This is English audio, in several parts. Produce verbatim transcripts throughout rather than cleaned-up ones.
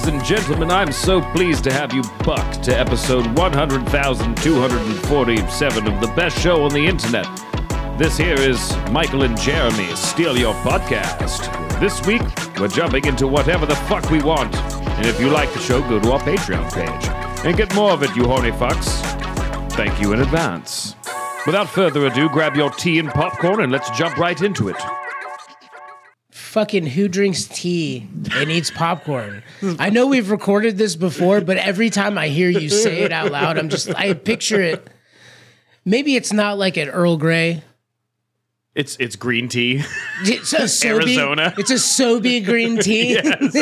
Ladies and gentlemen, I'm so pleased to have you buck to episode one hundred thousand two hundred forty-seven of the best show on the internet. This here is Michael and Jeremy Steal Your Podcast. This week, we're jumping into whatever the fuck we want. And if you like the show, go to our Patreon page and get more of it, you horny fucks. Thank you in advance. Without further ado, grab your tea and popcorn and let's jump right into it. Fucking who drinks tea and eats popcorn? I know we've recorded this before, but every time I hear you say it out loud, I'm just, I picture it. Maybe it's not like an Earl Grey. It's it's green tea. It's a Sobe, Arizona. It's a Sobe green tea.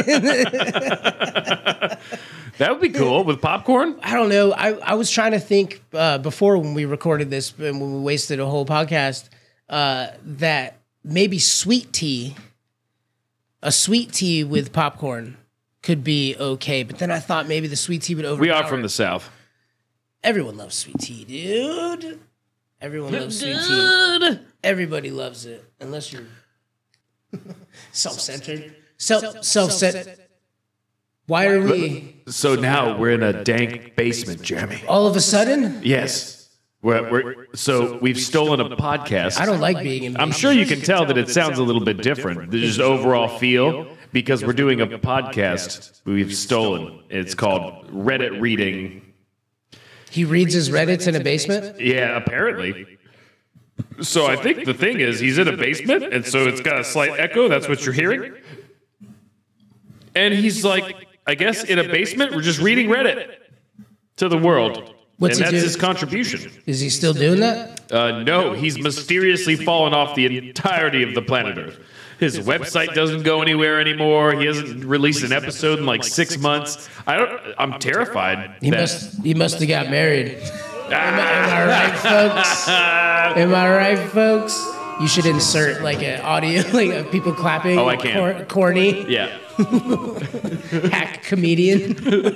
That would be cool with popcorn. I don't know. I, I was trying to think uh, before when we recorded this and when we wasted a whole podcast uh, that maybe sweet tea, a sweet tea with popcorn could be okay. But then I thought maybe the sweet tea would overpower. We are from the South. Everyone loves sweet tea, dude. Everyone loves sweet tea. Everybody loves it, unless you're self-centered. Self, self-centered. Why are we... So now we're in a dank basement, Jeremy. All of a sudden? Yes. We're, we're, so we've stolen a podcast. I don't like being in I'm sure you can tell that it sounds a little bit different. There's just overall feel, because we're doing a podcast we've stolen. It's called Reddit Reading. He reads his Reddits in a basement? Yeah, apparently. So I think the thing is, he's in a basement, and so it's got a slight echo. That's what you're hearing. And he's like, I guess in a basement, we're just reading Reddit to the world. What's and he that's do? his contribution. Is he still doing that? Uh, no, he's mysteriously fallen off the entirety of the planet Earth. His website doesn't go anywhere anymore. He hasn't released an episode in like six months. I don't. I'm terrified. He that, must. He must have got married. Am I, am I right, folks? Am I right, folks? You should insert like an audio, like of people clapping. Oh, I can. Cor- corny. Yeah. Hack comedian.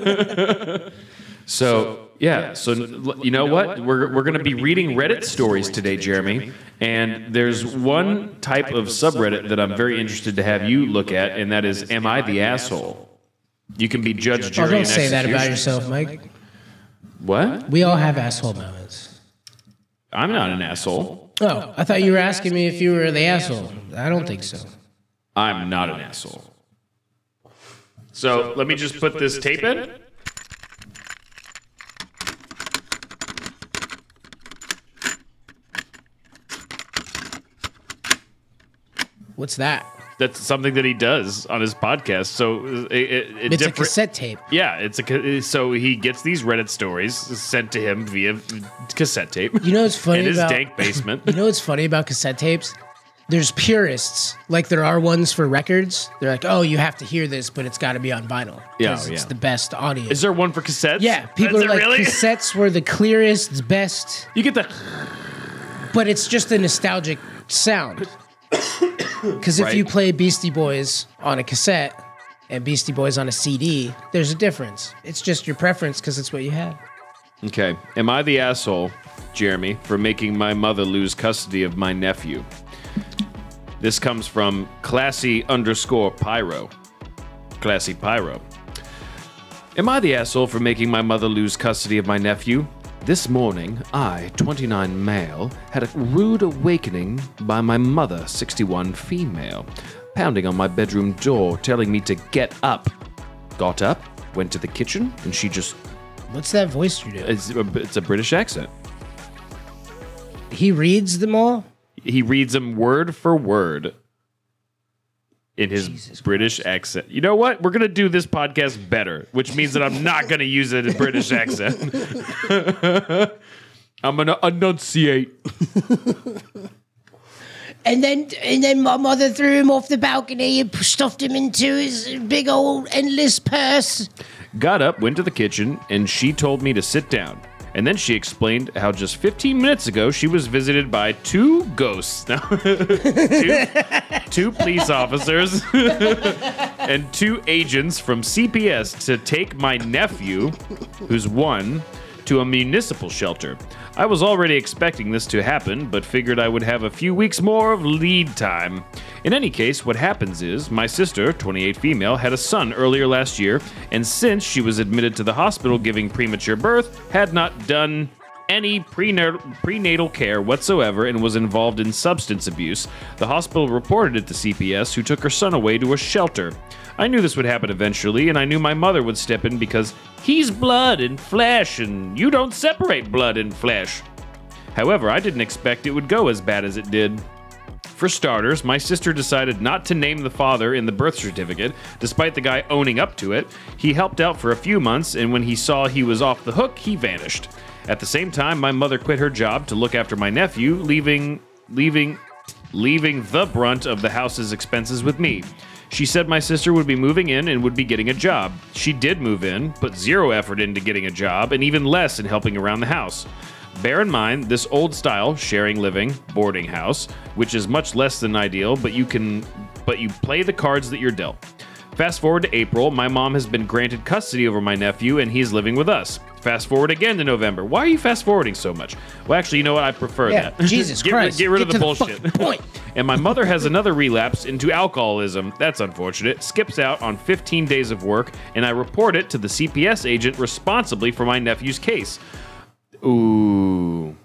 So, yeah, so you know what? We're, we're going to be reading Reddit stories today, Jeremy. And there's one type of subreddit that I'm very interested to have you look at, and that is, Am I the Asshole? You can be judge, jury, Oh, don't and say that about executioner. yourself, Mike. What? We all have asshole moments. I'm not an asshole. Oh, I thought you were asking me if you were the asshole. I don't think so. I'm not an asshole. So let me just put this tape in. What's that? That's something that he does on his podcast. So it, it, it It's a different- cassette tape. Yeah, it's a ca- so he gets these Reddit stories sent to him via cassette tape. You know what's funny in his about dank basement. You know what's funny about cassette tapes? There's purists, like there are ones for records. They're like, oh, you have to hear this, but it's got to be on vinyl. Yeah, 'cause yeah. It's the best audio. Is there one for cassettes? Yeah, people Is are it like, really? cassettes were the clearest, best, You get the but it's just a nostalgic sound. Because if Right. you play Beastie Boys on a cassette and Beastie Boys on a C D, there's a difference. It's just your preference because it's what you had. Okay. Am I the asshole, Jeremy, for making my mother lose custody of my nephew? This comes from classy underscore pyro. Classy pyro. Am I the asshole for making my mother lose custody of my nephew? This morning, I, twenty-nine male, had a rude awakening by my mother, sixty-one female, pounding on my bedroom door, telling me to get up. Got up, went to the kitchen, and she just... What's that voice you're doing? It's a, it's a British accent. He reads them all? He reads them word for word in his Jesus British accent. You know what? We're going to do this podcast better, which means that I'm not going to use it in British accent. I'm going to enunciate. And then, and then my mother threw him off the balcony and stuffed him into his big old endless purse. Got up, went to the kitchen, and she told me to sit down. And then she explained how just fifteen minutes ago she was visited by two ghosts, no, two, two police officers, and two agents from C P S to take my nephew, who's one, to a municipal shelter. I was already expecting this to happen, but figured I would have a few weeks more of lead time. In any case, what happens is, my sister, twenty-eight female, had a son earlier last year, and since she was admitted to the hospital giving premature birth, had not done any prenatal, prenatal care whatsoever and was involved in substance abuse, the hospital reported it to C P S, who took her son away to a shelter. I knew this would happen eventually, and I knew my mother would step in because he's blood and flesh, and you don't separate blood and flesh. However, I didn't expect it would go as bad as it did. For starters, my sister decided not to name the father in the birth certificate, despite the guy owning up to it. He helped out for a few months, and when he saw he was off the hook, he vanished. At the same time, my mother quit her job to look after my nephew, leaving leaving leaving the brunt of the house's expenses with me. She said my sister would be moving in and would be getting a job. She did move in, put zero effort into getting a job, and even less in helping around the house. Bear in mind, this old-style sharing living boarding house, which is much less than ideal, but you can, but you play the cards that you're dealt. Fast forward to April, my mom has been granted custody over my nephew, and he's living with us. Fast forward again to November. Why are you fast forwarding so much? Well, actually, you know what? I prefer yeah, that. Jesus get, Christ. Get rid get of the bullshit. The point. And my mother has another relapse into alcoholism. That's unfortunate. Skips out on fifteen days of work, and I report it to the C P S agent responsibly for my nephew's case. Ooh.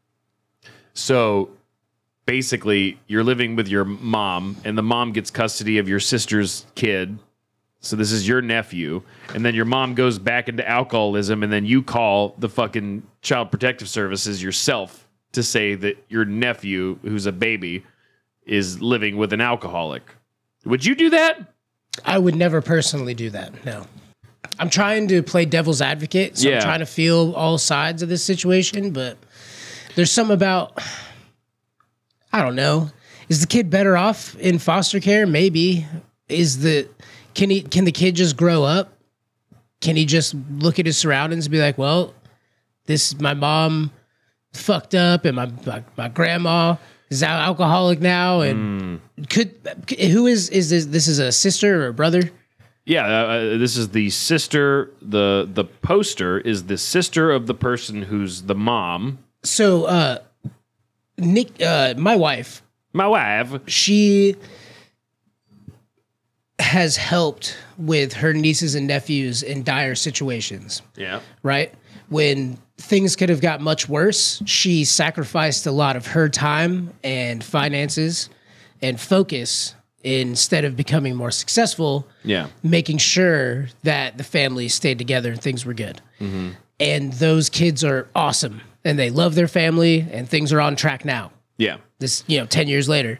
So basically, you're living with your mom, and the mom gets custody of your sister's kid. So this is your nephew, and then your mom goes back into alcoholism, and then you call the fucking Child Protective Services yourself to say that your nephew, who's a baby, is living with an alcoholic. Would you do that? I would never personally do that, no. I'm trying to play devil's advocate, so yeah. I'm trying to feel all sides of this situation, but there's something about, I don't know. Is the kid better off in foster care? Maybe. Is the can he can the kid just grow up? Can he just look at his surroundings and be like, well, this my mom fucked up, and my my, my grandma is al- alcoholic now, and mm. could who is is this? This is a sister or a brother? Yeah, uh, this is the sister. The the poster is the sister of the person who's the mom. So, uh, Nick, uh, my wife, my wife, she has helped with her nieces and nephews in dire situations. Yeah. Right? When things could have got much worse, she sacrificed a lot of her time and finances and focus instead of becoming more successful. Yeah. Making sure that the family stayed together and things were good. Mm-hmm. And those kids are awesome, and they love their family, and things are on track now. Yeah. This, you know, ten years later.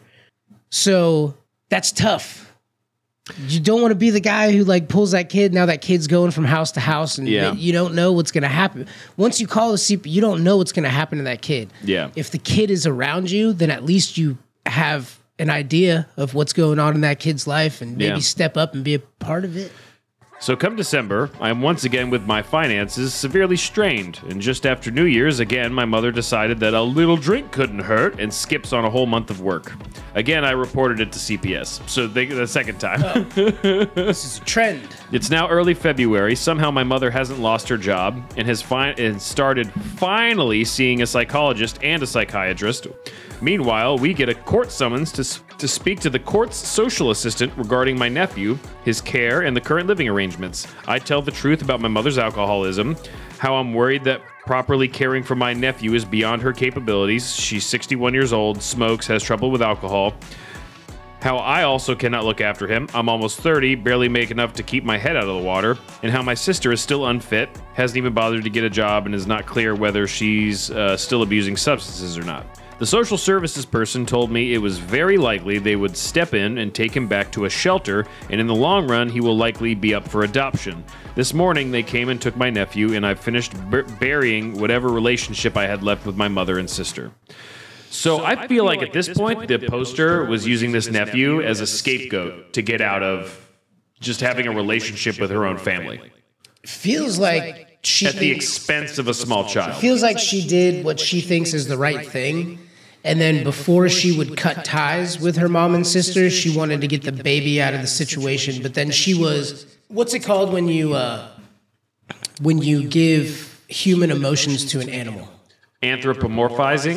So that's tough. You don't want to be the guy who like pulls that kid. Now that kid's going from house to house, and yeah. you don't know what's going to happen. Once you call the C P, you don't know what's going to happen to that kid. Yeah. If the kid is around you, then at least you have an idea of what's going on in that kid's life, and maybe yeah. step up and be a part of it. So come December, I am once again with my finances severely strained, and just after New Year's, again, my mother decided that a little drink couldn't hurt and skips on a whole month of work. Again, I reported it to C P S, so they, the second time. Oh. This is a trend. It's now early February. Somehow my mother hasn't lost her job and has fi- and started finally seeing a psychologist and a psychiatrist. Meanwhile, we get a court summons to to speak to the court's social assistant regarding my nephew, his care, and the current living arrangements. I tell the truth about my mother's alcoholism, how I'm worried that properly caring for my nephew is beyond her capabilities. She's sixty-one years old, smokes, has trouble with alcohol. How I also cannot look after him. I'm almost thirty, barely make enough to keep my head out of the water. And how my sister is still unfit, hasn't even bothered to get a job, and is not clear whether she's uh, still abusing substances or not. The social services person told me it was very likely they would step in and take him back to a shelter, and in the long run, he will likely be up for adoption. This morning, they came and took my nephew, and I've finished bur- burying whatever relationship I had left with my mother and sister. So, so I, feel I feel like, like at this point, point the poster was using this nephew as a scapegoat to get out of just having a relationship with her own family. Feels like she... At the expense of a small child. Feels like she did what she thinks is the right thing. And then before she would cut ties with her mom and sister, she wanted to get the baby out of the situation. But then she was, what's it called when you uh, when you give human emotions to an animal? Anthropomorphizing?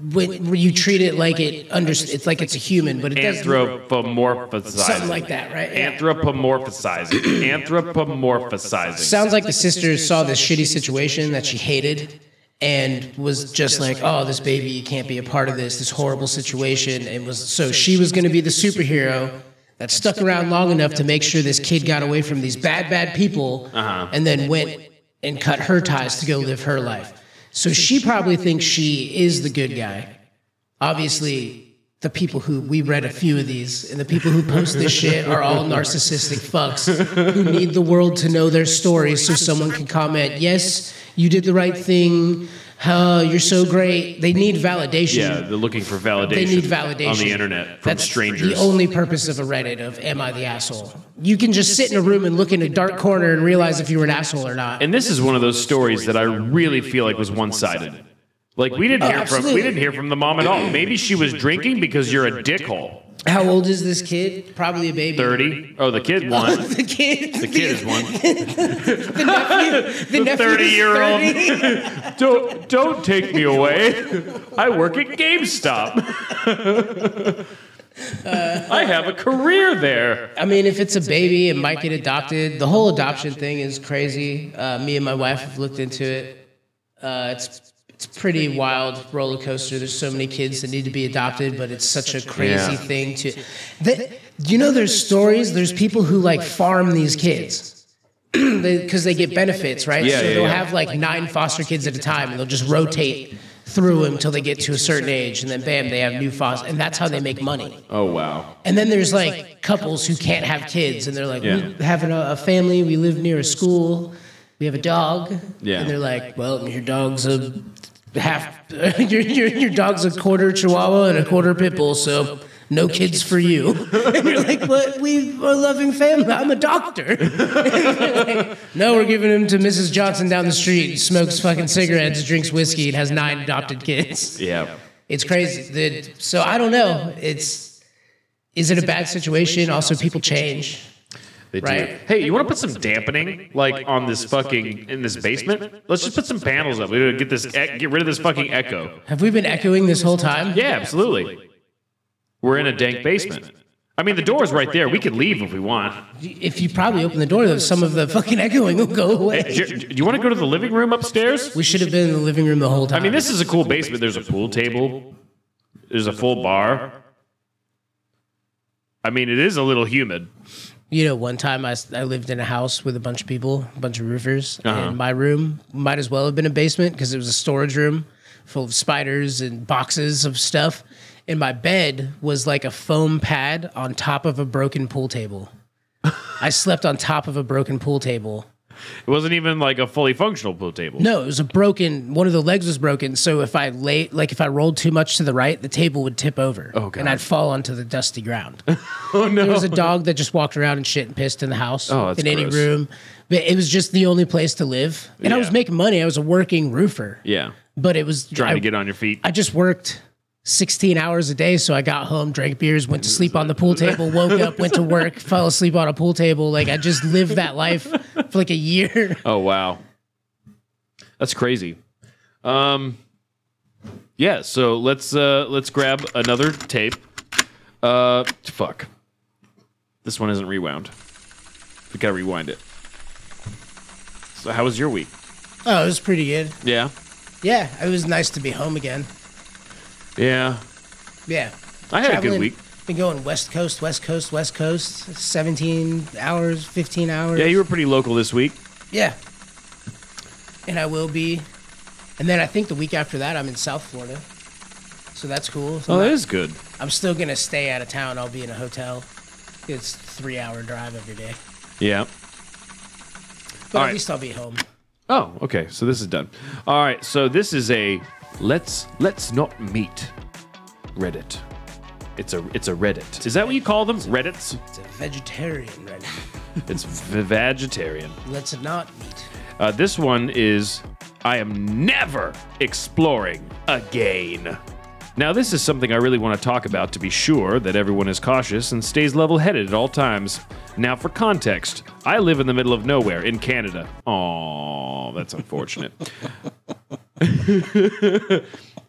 when, when you treat it like it under, it's like it's a human, but it doesn't. Anthropomorphizing. Something like that, right? Yeah. Anthropomorphizing. Anthropomorphizing. Sounds like the sister saw this shitty situation that she hated and was just like, oh, this baby can't be a part of this, this horrible situation. And was so she was going to be the superhero that stuck around long enough to make sure this kid got away from these bad, bad people, uh-huh. and then went and cut her ties to go live her life. So she probably thinks she is the good guy. Obviously, the people who, we read a few of these, and the people who post this shit are all narcissistic fucks who need the world to know their stories so someone can comment, yes, you did the right thing, uh, you're so great. They need validation. Yeah, they're looking for validation. They need validation. On the internet from That's strangers. The only purpose of a Reddit of am I the asshole? You can just sit in a room and look in a dark corner and realize if you were an asshole or not. And this is one of those stories that I really feel like was one-sided. Like we didn't hear oh, from we didn't hear from the mom at all. Maybe she was drinking because you're a dickhole. How old is this kid? Probably a baby. Thirty. Oh, the kid won. Oh, the kid. The kid is one. the nephew. The, the thirty-year-old. don't don't take me away. I work at GameStop. uh, I have a career there. I mean, if it's a baby, it might get adopted. The whole adoption thing is crazy. Uh, me and my wife have looked into it. Uh, it's It's a pretty wild roller coaster. There's so many kids that need to be adopted, but it's such a crazy yeah. thing to. The, you know, there's stories. There's people who like farm these kids because they, they get benefits, right? Yeah, so yeah, they'll yeah. have like nine foster kids at a time, and they'll just rotate through them until they get to a certain age, and then bam, they have new foster, and that's how they make money. Oh wow! And then there's like couples who can't have kids, and they're like, yeah. we having a, a family. We live near a school. We have a dog. Yeah. And they're like, well, your dog's a half, your, your, your dog's a quarter Chihuahua and a quarter pit bull, so no kids for you. And you're like, but we are a loving family. I'm a doctor. Like, no, we're giving him to Missus Johnson down the street. He smokes fucking cigarettes, drinks whiskey, and has nine adopted kids. Yeah. It's crazy. The, so I don't know. It's, is it a bad situation? Also, people change. They do. Right. Hey, you want to put some dampening, like on this fucking in this basement? Let's just put some panels up. We gotta get this, get rid of this fucking echo. Have we been echoing this whole time? Yeah, absolutely. We're in a dank basement. I mean, the door's right there. We could leave if we want. If you probably open the door, though, some of the fucking echoing will go away. Hey, do you want to go to the living room upstairs? We should have been in the living room the whole time. I mean, this is a cool basement. There's a pool table. There's a full bar. I mean, it is a little humid. You know, one time I, I lived in a house with a bunch of people, a bunch of roofers, uh-huh. and my room might as well have been a basement because it was a storage room full of spiders and boxes of stuff. And my bed was like a foam pad on top of a broken pool table. I slept on top of a broken pool table. It wasn't even like a fully functional pool table. No, it was a broken, one of the legs was broken. So if I lay, like if I rolled too much to the right, the table would tip over. Oh, God. And I'd fall onto the dusty ground. Oh, no. There was a dog that just walked around and shit and pissed in the house. Oh, that's in any gross. room. But it was just the only place to live. And yeah. I was making money. I was a working roofer. Yeah. But it was... Trying I, to get on your feet. I just worked sixteen hours a day. So I got home, drank beers, went to sleep on the pool table, woke up, went to work, fell asleep on a pool table. Like I just lived that life for like a year. Oh, wow. That's crazy. Um, yeah, so let's uh, let's grab another tape. Uh, fuck. This one isn't rewound. We gotta rewind it. So how was your week? Oh, it was pretty good. Yeah? Yeah, it was nice to be home again. Yeah. Yeah. I had Traveling, a good week. Been going West Coast, West Coast, West Coast, seventeen hours, fifteen hours. Yeah, you were pretty local this week. Yeah. And I will be. And then I think the week after that, I'm in South Florida. So that's cool. So oh, I'm that not, is good. I'm still going to stay out of town. I'll be in a hotel. It's a three hour drive every day. Yeah. But All at right. least I'll be home. Oh, okay. So this is done. All right. So this is a let's let's not meet Reddit. It's a it's a Reddit. Is that what you call them? Reddits? It's a vegetarian Reddit. It's vegetarian. Let's not meet. Uh, this one is I am never exploring again. Now, this is something I really want to talk about to be sure that everyone is cautious and stays level-headed at all times. Now, for context, I live in the middle of nowhere in In that's unfortunate.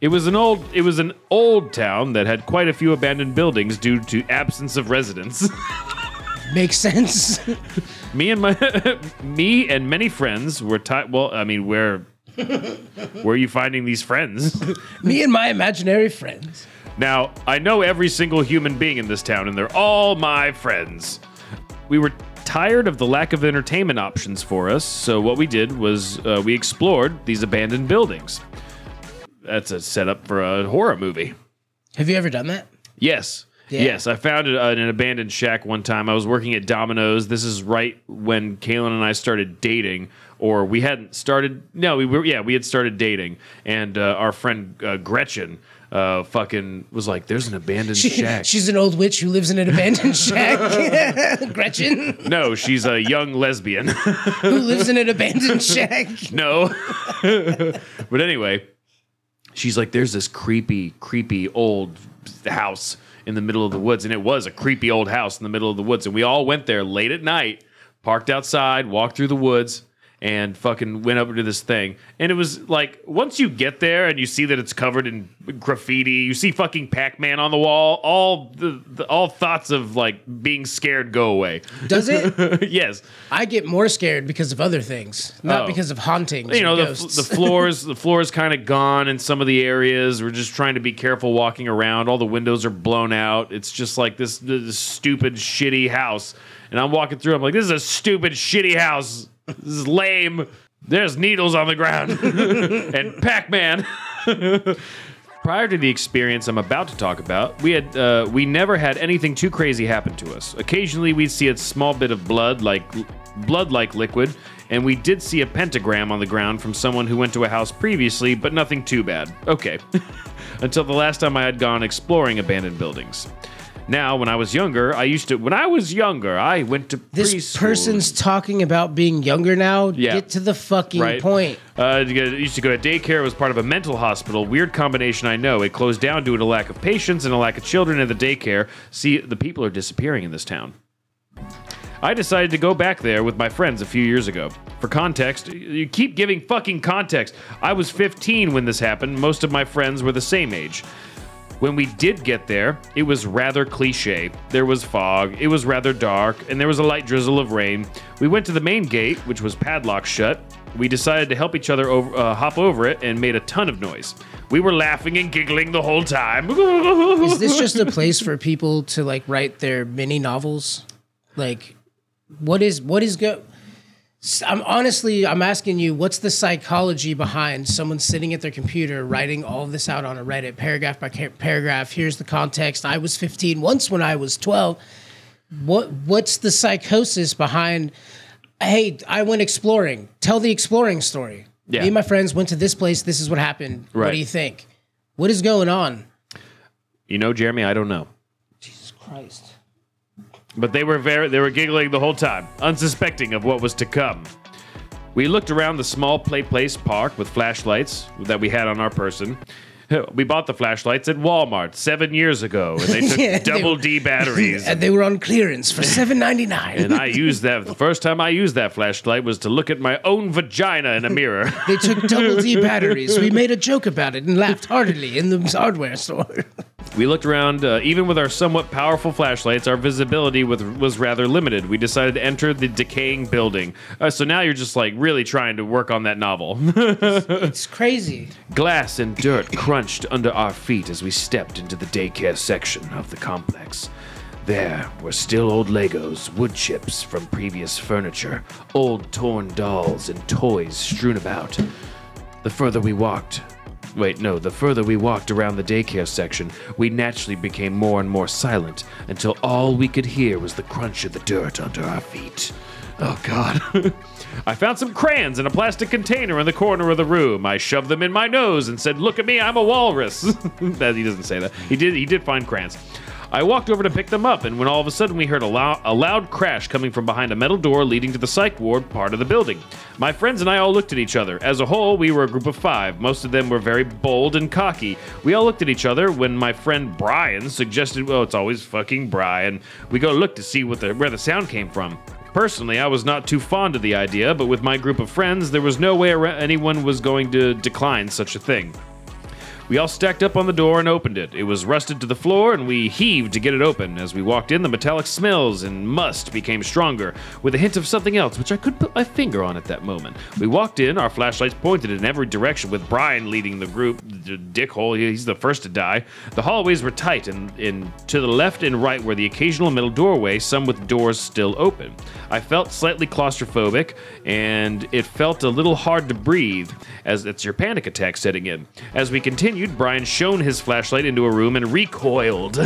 It was an old it was an old town that had quite a few abandoned buildings due to absence of residents. Makes sense. me and my me and many friends were tied. Well, I mean, where where are you finding these friends? Me and my imaginary friends. Now, I know every single human being in this town, and they're all my friends. We were tired of the lack of entertainment options for us, so what we did was uh, we explored these abandoned buildings. That's a setup for a horror movie. Have you ever done that? Yes. Yeah. Yes, I found it, uh, an abandoned shack one time. I was working at Domino's. This is right when Kaylin and I started dating, or we hadn't started. No, we were. Yeah, we had started dating, and uh, our friend uh, Gretchen uh, fucking was like, "There's an abandoned she, shack." She's an old witch who lives in an abandoned shack. Gretchen. No, she's a young lesbian who lives in an abandoned shack. No, but anyway. She's like, there's this creepy, creepy old house in the middle of the woods. And it was a creepy old house in the middle of the woods. And we all went there late at night, parked outside, walked through the woods, and fucking went over to this thing. And it was like, once you get there and you see that it's covered in graffiti, you see fucking Pac-Man on the wall, all the, the all thoughts of like being scared go away. Does it? Yes. I get more scared because of other things, not oh. because of hauntings. You know, the, ghosts. the floors, the floor is kind of gone in some of the areas. We're just trying to be careful walking around. All the windows are blown out. It's just like this, this stupid, shitty house. And I'm walking through. I'm like, this is a stupid, shitty house. This is lame. There's needles on the ground. And Pac-Man. Prior to the experience I'm about to talk about, we had uh, we never had anything too crazy happen to us. Occasionally, we'd see a small bit of blood, like blood-like liquid, and we did see a pentagram on the ground from someone who went to a house previously, but nothing too bad. Okay. Until the last time I had gone exploring abandoned buildings. Now, when I was younger, I used to. When I was younger, I went to this preschool. person's talking about being younger now. Yeah. Get to the fucking right. point. Uh, I used to go to daycare. It was part of a mental hospital. Weird combination, I know. It closed down due to a lack of patients and a lack of children in the daycare. See, the people are disappearing in this town. I decided to go back there with my friends a few years ago. For context, you keep giving fucking context. I was fifteen when this happened. Most of my friends were the same age. When we did get there, it was rather cliche. There was fog, it was rather dark, and there was a light drizzle of rain. We went to the main gate, which was padlocked shut. We decided to help each other over, uh, hop over it and made a ton of noise. We were laughing and giggling the whole time. Is this just a place for people to like write their mini novels? Like, what is what is go? I'm honestly, I'm asking you, what's the psychology behind someone sitting at their computer writing all of this out on a Reddit, paragraph by paragraph? Here's the context. I was fifteen once when I was twelve. What What's the psychosis behind, hey, I went exploring. Tell the exploring story. Yeah. Me and my friends went to this place. This is what happened. Right. What do you think? What is going on? You know, Jeremy, I don't know. Jesus Christ. But they were very, they were giggling the whole time, unsuspecting of what was to come. We looked around the small play place park with flashlights that we had on our person. We bought the flashlights at Walmart seven years ago, and they took Yeah, double they, D batteries. And they were on clearance for seven ninety-nine. And I used that. The first time I used that flashlight was to look at my own vagina in a mirror. They took double D batteries. We made a joke about it and laughed heartily in the hardware store. We looked around. Uh, even with our somewhat powerful flashlights, our visibility with, was rather limited. We decided to enter the decaying building. Uh, so now you're just like really trying to work on that novel. It's crazy. Glass and dirt crunched under our feet as we stepped into the daycare section of the complex. There were still old Legos, wood chips from previous furniture, old torn dolls, and toys strewn about. The further we walked... Wait, no, the further we walked around the daycare section, we naturally became more and more silent until all we could hear was the crunch of the dirt under our feet. Oh, God. I found some crayons in a plastic container in the corner of the room. I shoved them in my nose and said, "Look at me, I'm a walrus." That, he doesn't say that. He did, he did find crayons. I walked over to pick them up, and when all of a sudden we heard a, lou- a loud crash coming from behind a metal door leading to the psych ward part of the building. My friends and I all looked at each other. As a whole, we were a group of five. Most of them were very bold and cocky. We all looked at each other when my friend Brian suggested, well, it's always fucking Brian. We go look to see what the, where the sound came from. Personally, I was not too fond of the idea, but with my group of friends, there was no way anyone was going to decline such a thing. We all stacked up on the door and opened it. It was rusted to the floor, and we heaved to get it open. As we walked in, the metallic smells and must became stronger, with a hint of something else, which I couldn't put my finger on at that moment. We walked in, our flashlights pointed in every direction, with Brian leading the group. The dickhole, he's the first to die. The hallways were tight, and, and to the left and right were the occasional middle doorway, some with doors still open. I felt slightly claustrophobic, and it felt a little hard to breathe, as it's your panic attack setting in. As we continued, Brian shone his flashlight into a room and recoiled.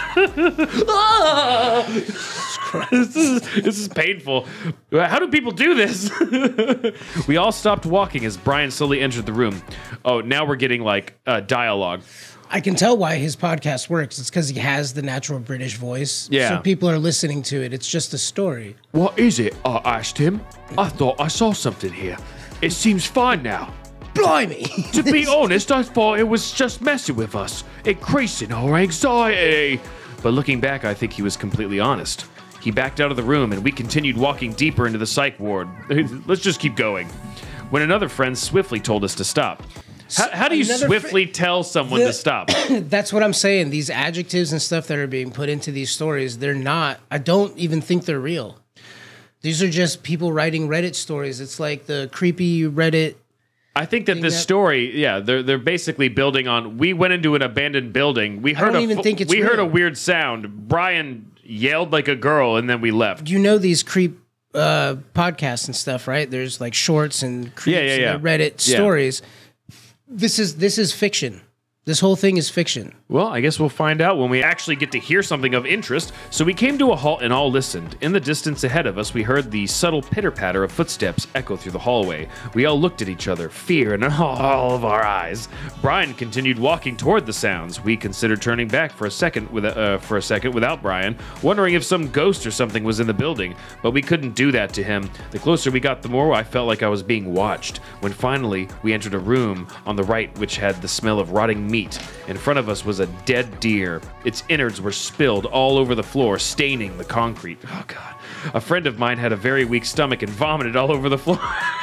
Ah! this, is, this is painful. How do people do this? We all stopped walking as Brian slowly entered the room. Oh, now we're getting like uh, dialogue. I can tell why his podcast works. It's because he has the natural British voice. Yeah. So people are listening to it. It's just a story. What is it? I asked him. I thought I saw something here. It seems fine now. Blimey! To be honest, I thought it was just messing with us, increasing our anxiety. But looking back, I think he was completely honest. He backed out of the room, and we continued walking deeper into the psych ward. Let's just keep going. When another friend swiftly told us to stop. How, how do you Another swiftly fri- tell someone The- to stop? That's what I'm saying. These adjectives and stuff that are being put into these stories, they're not, I don't even think they're real. These are just people writing Reddit stories. It's like the creepy Reddit. I think that this that- story, yeah, they're they're basically building on. We went into an abandoned building. We heard don't a even fu- think it's we heard a real. weird sound. Brian yelled like a girl, and then we left. You know these creep uh, podcasts and stuff, right? There's like shorts and creeps Yeah, yeah, yeah. and Reddit Yeah. stories. This is this is fiction. This whole thing is fiction. Well, I guess we'll find out when we actually get to hear something of interest. So we came to a halt and all listened. In the distance ahead of us, we heard the subtle pitter-patter of footsteps echo through the hallway. We all looked at each other, fear in all of our eyes. Brian continued walking toward the sounds. We considered turning back for a second with uh, for a second without Brian, wondering if some ghost or something was in the building, but we couldn't do that to him. The closer we got, the more I felt like I was being watched. When finally we entered a room on the right which had the smell of rotting meat. In front of us was a dead deer. Its innards were spilled all over the floor, staining the concrete. Oh, God. A friend of mine had a very weak stomach and vomited all over the floor.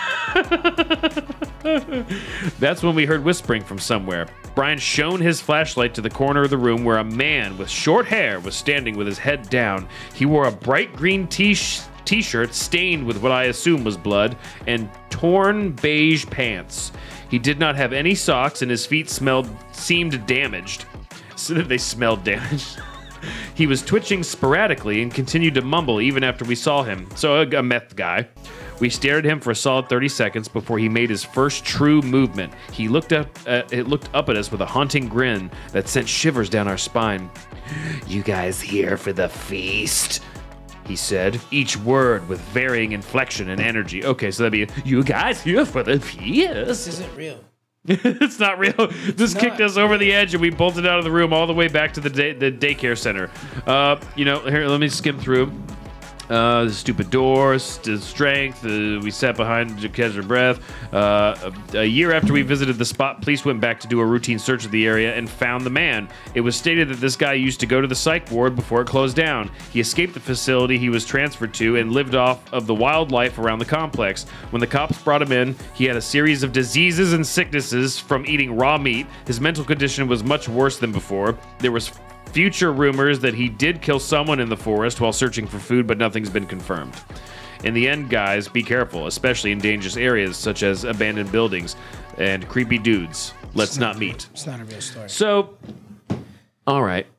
That's when we heard whispering from somewhere. Brian shone his flashlight to the corner of the room where a man with short hair was standing with his head down. He wore a bright green t-shirt. T-shirt stained with what I assume was blood, and torn beige pants. He did not have any socks, and his feet smelled seemed damaged. So that they smelled damaged. He was twitching sporadically and continued to mumble even after we saw him. So a, a meth guy. We stared at him for a solid thirty seconds before he made his first true movement. He looked up. Uh, it looked up at us with a haunting grin that sent shivers down our spine. "You guys here for the feast?" he said, each word with varying inflection and energy. Okay, so that'd be, "You guys here for the This feast?" isn't real. It's not real. This not. kicked us over the edge, and we bolted out of the room all the way back to the day, the daycare center. Uh, you know, here, let me skim through. Uh, the stupid door, st- strength. Uh, we sat behind to catch our breath. Uh, a, a year after we visited the spot, police went back to do a routine search of the area and found the man. It was stated that this guy used to go to the psych ward before it closed down. He escaped the facility he was transferred to and lived off of the wildlife around the complex. When the cops brought him in, he had a series of diseases and sicknesses from eating raw meat. His mental condition was much worse than before. There was future rumors that he did kill someone in the forest while searching for food, but nothing's been confirmed. In the end, guys, be careful, especially in dangerous areas such as abandoned buildings and creepy dudes. Let's not meet. It's not a real story. So, all right.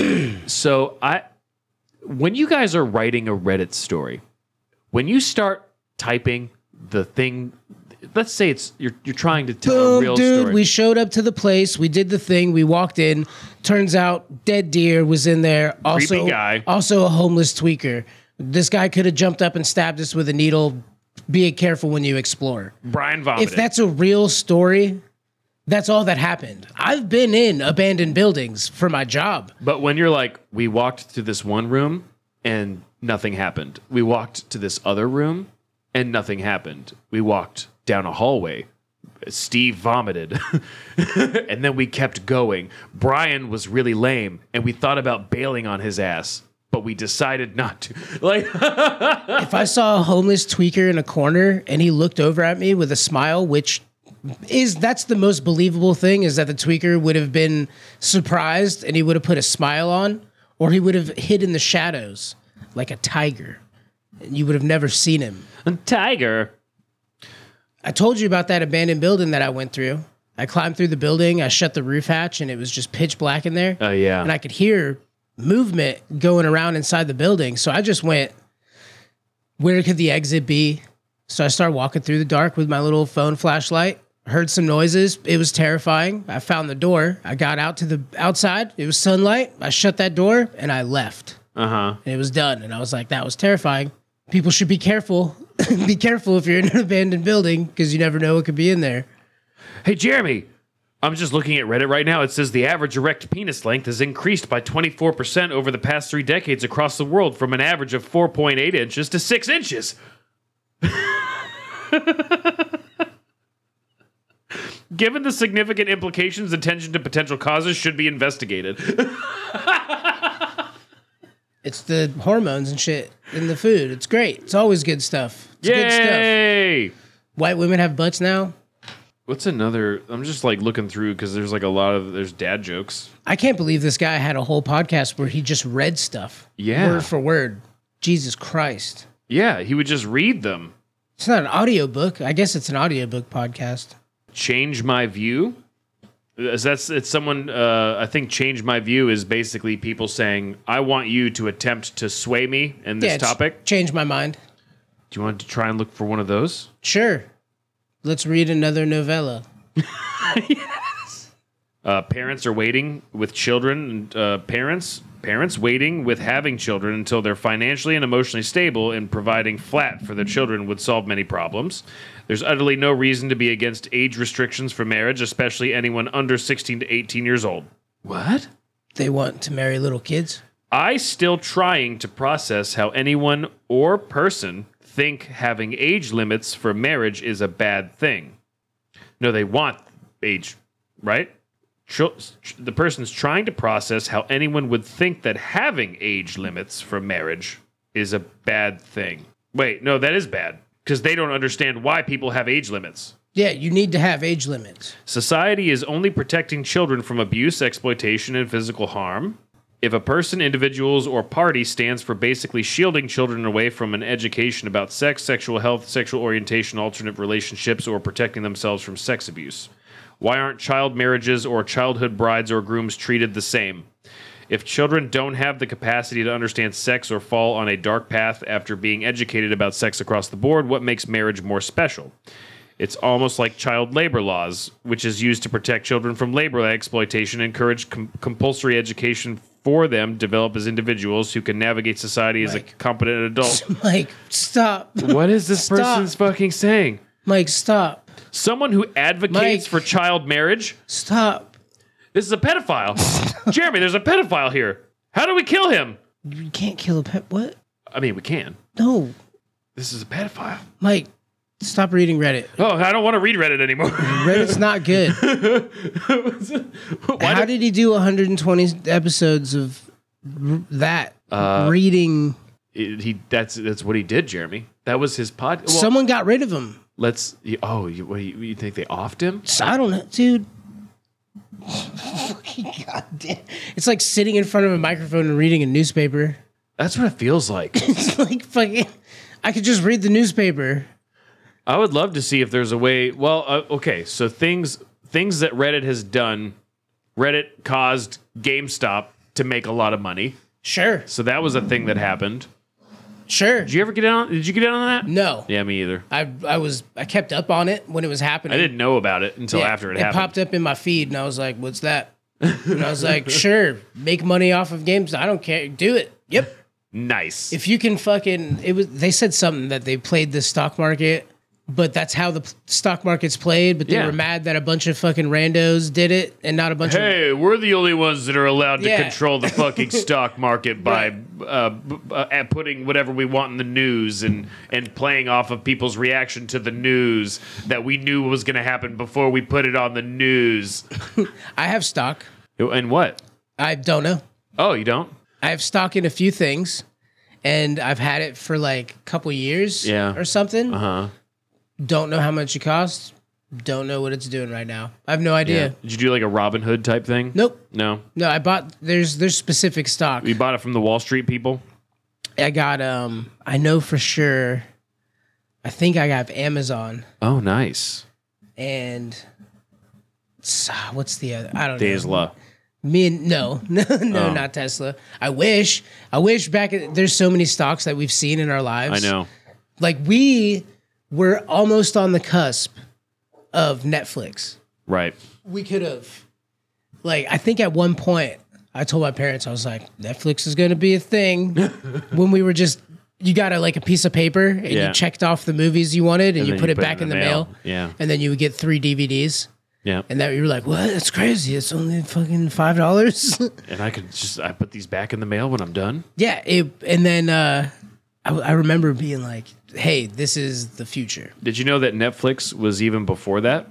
So, I, when you guys are writing a Reddit story, when you start typing the thing, let's say it's you're you're trying to tell a Boom, real dude, story. we showed up to the place. We did the thing. We walked in. Turns out dead deer was in there. Also, Creepy guy. Also a homeless tweaker. This guy could have jumped up and stabbed us with a needle. Be careful when you explore. Brian vomited. If that's a real story, that's all that happened. I've been in abandoned buildings for my job. But when you're like, we walked to this one room and nothing happened. We walked to this other room and nothing happened. We walked down a hallway. Steve vomited. And then we kept going. Brian was really lame, and we thought about bailing on his ass, but we decided not to. Like, If I saw a homeless tweaker in a corner and he looked over at me with a smile, which is that's the most believable thing is that the tweaker would have been surprised and he would have put a smile on, or he would have hid in the shadows like a tiger. You would have never seen him. Tiger. I told you about that abandoned building that I went through. I climbed through the building, I shut the roof hatch, and it was just pitch black in there. Oh, yeah. And I could hear movement going around inside the building. So I just went, where could the exit be? So I started walking through the dark with my little phone flashlight. Heard some noises. It was terrifying. I found the door. I got out to the outside. It was sunlight. I shut that door, and I left. Uh-huh. And it was done. And I was like, that was terrifying. People should be careful. Be careful if you're in an abandoned building because you never know what could be in there. Hey, Jeremy, I'm just looking at Reddit right now. It says the average erect penis length has increased by twenty-four percent over the past three decades across the world from an average of four point eight inches to six inches. Given the significant implications, attention to potential causes should be investigated. It's the hormones and shit in the food. It's great. It's always good stuff. It's good stuff. Yay! White women have butts now. What's another? I'm just like looking through because there's like a lot of there's dad jokes. I can't believe this guy had a whole podcast where he just read stuff. Yeah. Word for word. Jesus Christ. Yeah, he would just read them. It's not an audiobook. I guess it's an audiobook podcast. Change my view. That's it's someone. Uh, I think change my view is basically people saying, "I want you to attempt to sway me in this Yeah, it's topic." Change my mind. Do you want to try and look for one of those? Sure. Let's read another novella. Yes. Uh, parents are waiting with children. Uh, parents parents waiting with having children until they're financially and emotionally stable, and providing flat for their children would solve many problems. There's utterly no reason to be against age restrictions for marriage, especially anyone under sixteen to eighteen years old. What? They want to marry little kids. I still trying to process how anyone or person think having age limits for marriage is a bad thing. No, they want age, right? The person's trying to process how anyone would think that having age limits for marriage is a bad thing. Wait, no, that is bad because they don't understand why people have age limits. Yeah, you need to have age limits. Society is only protecting children from abuse, exploitation, and physical harm. If a person, individuals, or party stands for basically shielding children away from an education about sex, sexual health, sexual orientation, alternate relationships, or protecting themselves from sex abuse, why aren't child marriages or childhood brides or grooms treated the same? If children don't have the capacity to understand sex or fall on a dark path after being educated about sex across the board, what makes marriage more special? It's almost like child labor laws, which is used to protect children from labor exploitation, encourage com- compulsory education for them, develop as individuals who can navigate society as Mike. a competent adult. Mike, stop. What is this Stop. person's fucking saying? Mike, stop. Someone who advocates Mike. for child marriage? Stop. This is a pedophile. Jeremy, there's a pedophile here. How do we kill him? You can't kill a pet. What? I mean, we can. No. This is a pedophile. Mike, stop reading Reddit. Oh, I don't want to read Reddit anymore. Reddit's not good. Why How did- did he do one hundred twenty episodes of r- that Uh, reading? It- he that's that's what he did, Jeremy. That was his pod. Well, Someone got rid of him. let's. Oh, you, what, you, you think they offed him? So I don't know, dude. God damn. It's like sitting in front of a microphone and reading a newspaper. That's what it feels like. It's like fucking. I could just read the newspaper. I would love to see if there's a way. Well, uh, okay, so things things that Reddit has done. Reddit caused GameStop to make a lot of money, Sure, so that was a thing that happened. sure. Did you ever get on? Did you get on that? No, Yeah, me either. I I was I kept up on it when it was happening. I didn't know about it until Yeah, after it, it happened. popped up in my feed, and I was like, "What's that?" And I was like, "Sure, make money off of games. I don't care. Do it. Yep. Nice. If you can fucking." It was. They said something that they played the stock market, but that's how the p- stock market's played. But they Yeah. were mad that a bunch of fucking randos did it, and not a bunch of. Hey, we're the only ones that are allowed to Yeah. control the fucking stock market by Right. uh, b- uh, putting whatever we want in the news and, and playing off of people's reaction to the news that we knew was going to happen before we put it on the news. I have stock. And what? I don't know. Oh, you don't? I have stock in a few things, and I've had it for like a couple years, Yeah. or something. Uh huh. Don't know how much it costs. Don't know what it's doing right now. I have no idea. Yeah. Did you do like a Robin Hood type thing? Nope. No. No, I bought there's there's specific stock. You bought it from the Wall Street people? I got um I know for sure I think I got Amazon Oh, nice. and what's the other? I don't know. Tesla. Me and no, no, no, Oh. not Tesla. I wish, I wish back. At, there's so many stocks that we've seen in our lives. I know. Like we were almost on the cusp of Netflix. Right. We could have, like, I think at one point I told my parents I was like, Netflix is going to be a thing. When we were just, you got a like a piece of paper and Yeah. you checked off the movies you wanted and, And you then put you it put it back in in the the mail. mail. Yeah. And then you would get three D V Ds. Yeah. And that you were like, what? That's crazy. It's only fucking five dollars. And I could just I put these back in the mail when I'm done. Yeah. It, and then uh, I, I remember being like, hey, this is the future. Did you know that Netflix was even before that?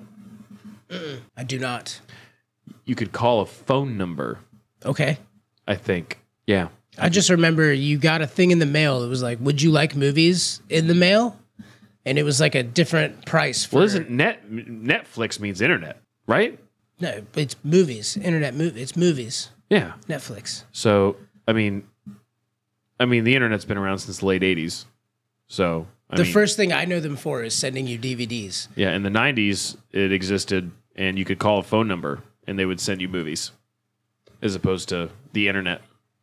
I do not. You could call a phone number, Okay. I think. Yeah. I just remember you got a thing in the mail. It was like, would you like movies in the mail? And it was like a different price. For, Well, isn't net Netflix means internet, right? No, it's movies. Internet movie. It's movies. Yeah. Netflix. So, I mean, I mean, the internet's been around since the late eighties. So, I The mean, first thing I know them for is sending you D V Ds. yeah, in the nineties, it existed, and you could call a phone number, and they would send you movies, as opposed to the internet.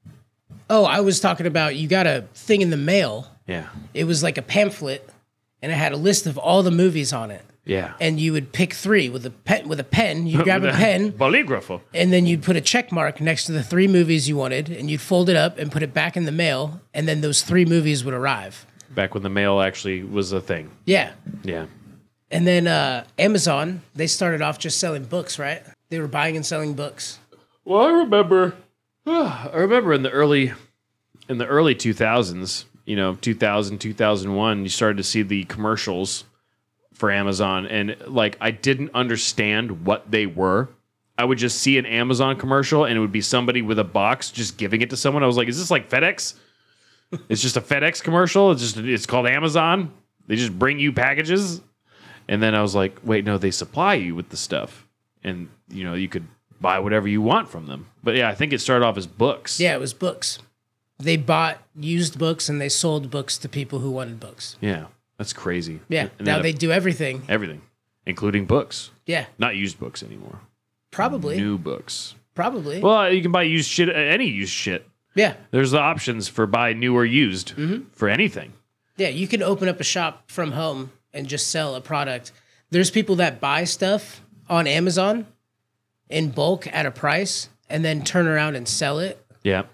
Oh, I was talking about you got a thing in the mail. Yeah. It was like a pamphlet, and it had a list of all the movies on it. Yeah. And you would pick three with a pen. With a pen, you grab a With pen, Bolígrafo. and then you'd put a check mark next to the three movies you wanted, and you'd fold it up and put it back in the mail, and then those three movies would arrive. Back when the mail actually was a thing. Yeah. Yeah. And then uh, Amazon, they started off just selling books, right? They were buying and selling books. Well, I remember, I remember in the early, in the early two thousands, you know, two thousand, two thousand one, you started to see the commercials for Amazon, and like I didn't understand what they were. I would just see an Amazon commercial, and it would be somebody with a box just giving it to someone. I was like, "Is this like FedEx? It's just a FedEx commercial. It's just it's called Amazon. They just bring you packages." And then I was like, "Wait, no, they supply you with the stuff, and you know you could buy whatever you want from them." But yeah, I think it started off as books. Yeah, it was books. They bought used books and they sold books to people who wanted books. Yeah, that's crazy. Yeah, And now then they do everything. everything, including books, Yeah, not used books anymore. probably. New books. Probably. Well, you can buy used shit, any used shit. yeah. There's the options for buy new or used Mm-hmm. for anything. Yeah, you can open up a shop from home and just sell a product. There's people that buy stuff on Amazon in bulk at a price and then turn around and sell it, Yeah.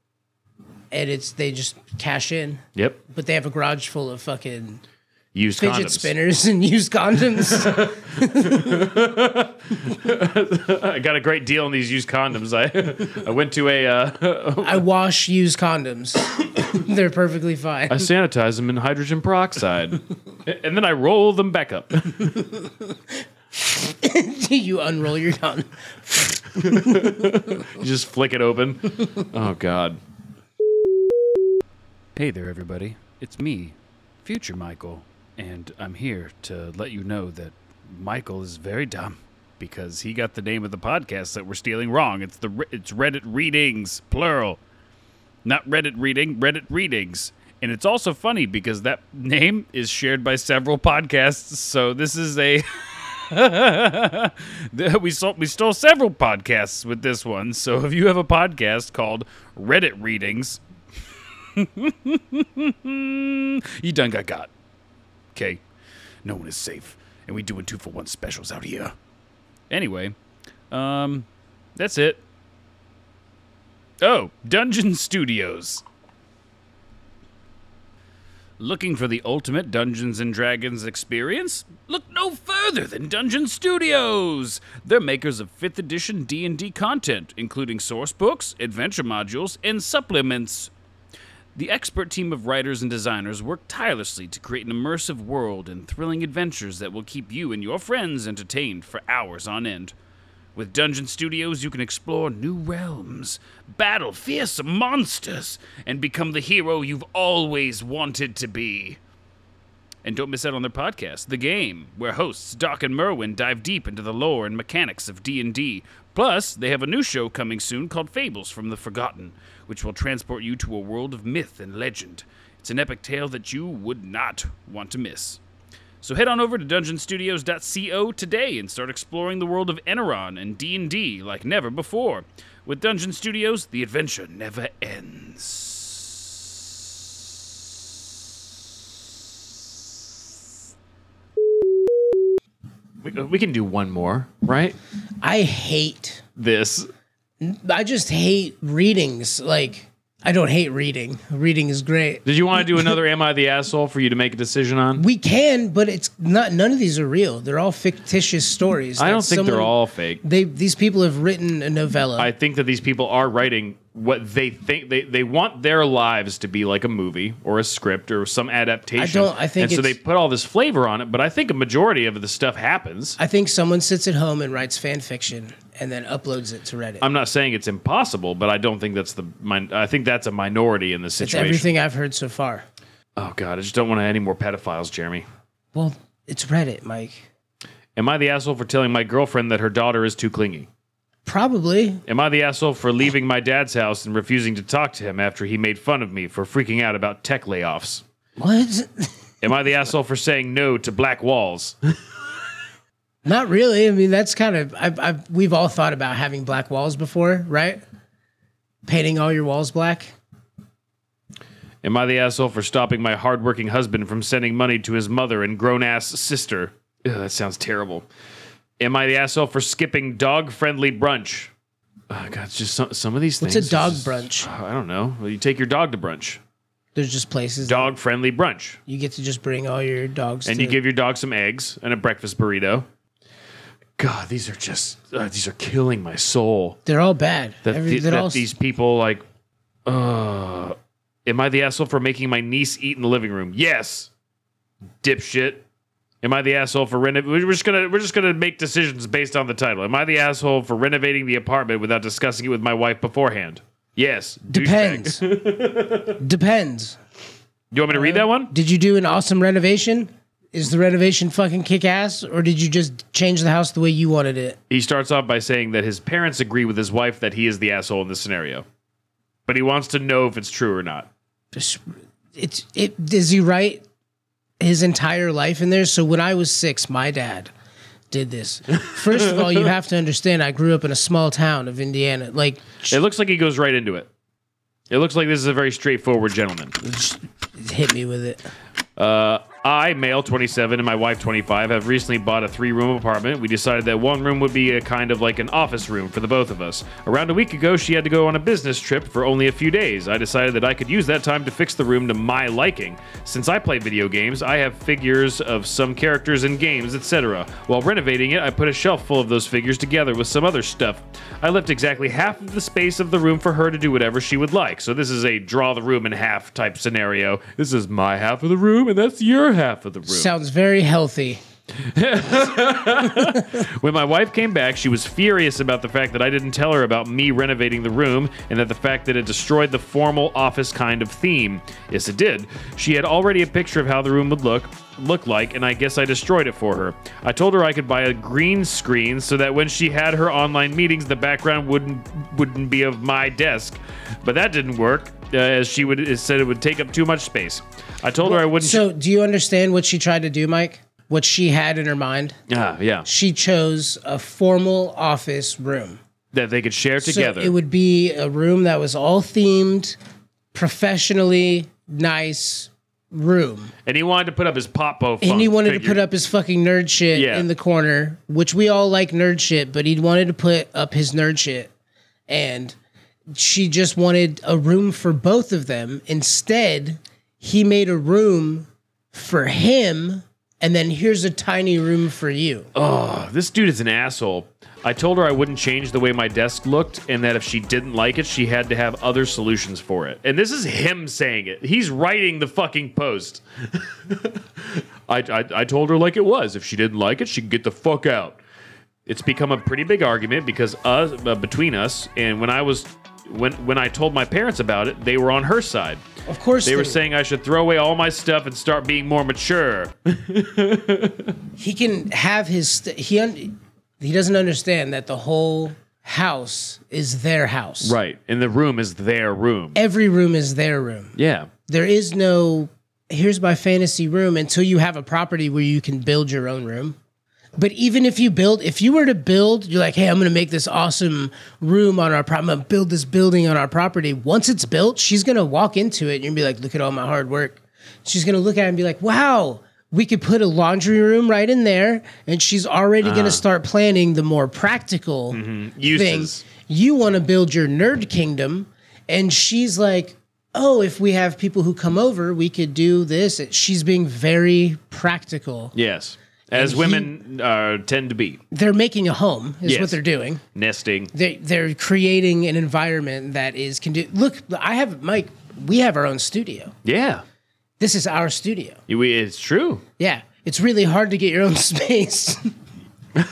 and it's they just cash in. Yep. But they have a garage full of fucking Used fidget condoms. spinners and used condoms. I got a great deal on these used condoms. I I went to a uh, I wash used condoms. They're perfectly fine. I sanitize them in hydrogen peroxide, and then I roll them back up. You unroll your condom. You just flick it open. Oh God. Hey there, everybody. It's me, Future Michael, and I'm here to let you know that Michael is very dumb because he got the name of the podcast that we're stealing wrong. It's the Re- it's Reddit Readings, plural. Not Reddit Reading, Reddit Readings. And it's also funny because that name is shared by several podcasts, so this is a... we, stole, we stole several podcasts with this one, so if you have a podcast called Reddit Readings... you done got got. Okay? No one is safe. And we doing two for one specials out here. Anyway, um, that's it. Oh, Dungeon Studios. Looking for the ultimate Dungeons and Dragons experience? Look no further than Dungeon Studios! They're makers of fifth edition D and D content, including source books, adventure modules, and supplements. The expert team of writers and designers work tirelessly to create an immersive world and thrilling adventures that will keep you and your friends entertained for hours on end. With Dungeon Studios, you can explore new realms, battle fearsome monsters, and become the hero you've always wanted to be. And don't miss out on their podcast, The Game, where hosts Doc and Merwin dive deep into the lore and mechanics of D and D. Plus, they have a new show coming soon called Fables from the Forgotten, which will transport you to a world of myth and legend. It's an epic tale that you would not want to miss. So head on over to dungeon studios dot co today and start exploring the world of Eneron and D and D like never before. With Dungeon Studios, the adventure never ends. We, we can do one more, right? I hate. This. I just hate readings. Like, I don't hate reading. Reading is great. Did you want to do another Am I the Asshole for you to make a decision on? We can, but it's not. None of these are real. They're all fictitious stories. I that don't think they're someone- all fake. They these people have written a novella. I think that these people are writing what they think they, they want their lives to be like a movie or a script or some adaptation. I don't- I think and so they it's- put all this flavor on it, but I think a majority of the stuff happens. I think someone sits at home and writes fan fiction and then uploads it to Reddit. I'm not saying it's impossible, but I don't think that's the min- I think that's a minority in this It's situation. everything I've heard so far. Oh god, I just don't want any more pedophiles, Jeremy. Well, it's Reddit, Mike. Am I the asshole for telling my girlfriend that her daughter is too clingy? Probably. Am I the asshole for leaving my dad's house and refusing to talk to him after he made fun of me for freaking out about tech layoffs? What? Am I the asshole for saying no to black walls? Not really. I mean, that's kind of. I've, I've, we've all thought about having black walls before, right? Painting all your walls black. Am I the asshole for stopping my hardworking husband from sending money to his mother and grown-ass sister? Ugh, that sounds terrible. Am I the asshole for skipping dog-friendly brunch? Oh, God, it's just some, some of these What's things. a dog just- brunch? I don't know. Well, you take your dog to brunch. There's just places that Dog-friendly brunch. you get to just bring all your dogs. And to. you give your dog some eggs and a breakfast burrito. God, these are just, uh, these are killing my soul. They're all bad. That, Every, the- they're that all, these people, like, uh, am I the asshole for making my niece eat in the living room? Yes. Dipshit. Am I the asshole for reno- We're just gonna we're just gonna make decisions based on the title. Am I the asshole for renovating the apartment without discussing it with my wife beforehand? Yes. Depends. Douchebag. Depends. You want me to read that one? Did you do an awesome renovation? Is the renovation fucking kick ass, or did you just change the house the way you wanted it? He starts off by saying that his parents agree with his wife that he is the asshole in this scenario, but he wants to know if it's true or not. Just, it's it. Does he write his entire life in there? So when I was six, my dad did this. First of all, you have to understand, I grew up in a small town of Indiana. Like, It looks like he goes right into it. It looks like this is a very straightforward gentleman. hit me with it. Uh, I, male twenty-seven, and my wife twenty-five, have recently bought a three-room apartment. We decided that one room would be a kind of like an office room for the both of us. Around a week ago, she had to go on a business trip for only a few days. I decided that I could use that time to fix the room to my liking. Since I play video games, I have figures of some characters in games, et cetera. While renovating it, I put a shelf full of those figures together with some other stuff. I left exactly half of the space of the room for her to do whatever she would like. So this is a draw the room in half type scenario. This is my half of the room, and that's your half of the room. Sounds very healthy. When my wife came back, she was furious about the fact that I didn't tell her about me renovating the room and that the fact that it destroyed the formal office kind of theme. Yes, it did. She had already a picture of how the room would look look like, and I guess I destroyed it for her. I told her I could buy a green screen so that when she had her online meetings, the background wouldn't wouldn't be of my desk. But that didn't work, uh, as she would it said it would take up too much space. I told her I wouldn't. So, do you understand what she tried to do, Mike? What she had in her mind? Ah, yeah, She chose a formal office room. that they could share together. So it would be a room that was all themed, professionally nice room. and he wanted to put up his Popo Funk And he wanted figure. to put up his fucking nerd shit Yeah. in the corner, which we all like nerd shit, but he wanted to put up his nerd shit. And she just wanted a room for both of them. Instead, he made a room for him, and then here's a tiny room for you. Oh, this dude is an asshole. I told her I wouldn't change the way my desk looked, and that if she didn't like it, she had to have other solutions for it. And this is him saying it. He's writing the fucking post. I, I, I told her like it was. If she didn't like it, she could get the fuck out. It's become a pretty big argument because us, uh, between us, and when I was when when I told my parents about it, they were on her side. Of course, They were saying I should throw away all my stuff and start being more mature. he can have his. St- he un- he doesn't understand that the whole house is their house. Right. And the room is their room. Every room is their room. Yeah. There is no. Here's my fantasy room until you have a property where you can build your own room. But even if you build, if you were to build, you're like, hey, I'm going to make this awesome room on our property. I'm going to build this building on our property. Once it's built, she's going to walk into it and you'll be like, look at all my hard work. She's going to look at it and be like, wow, we could put a laundry room right in there. And she's already uh, going to start planning the more practical mm-hmm. thing. You want to build your nerd kingdom. And she's like, oh, if we have people who come over, we could do this. She's being very practical. Yes. As and women he, uh, tend to be. They're making a home, is yes. what they're doing. Nesting. They, they're creating an environment that is... Condu- Look, I have... Mike, we have our own studio. Yeah. This is our studio. We, it's true. Yeah. It's really hard to get your own space. you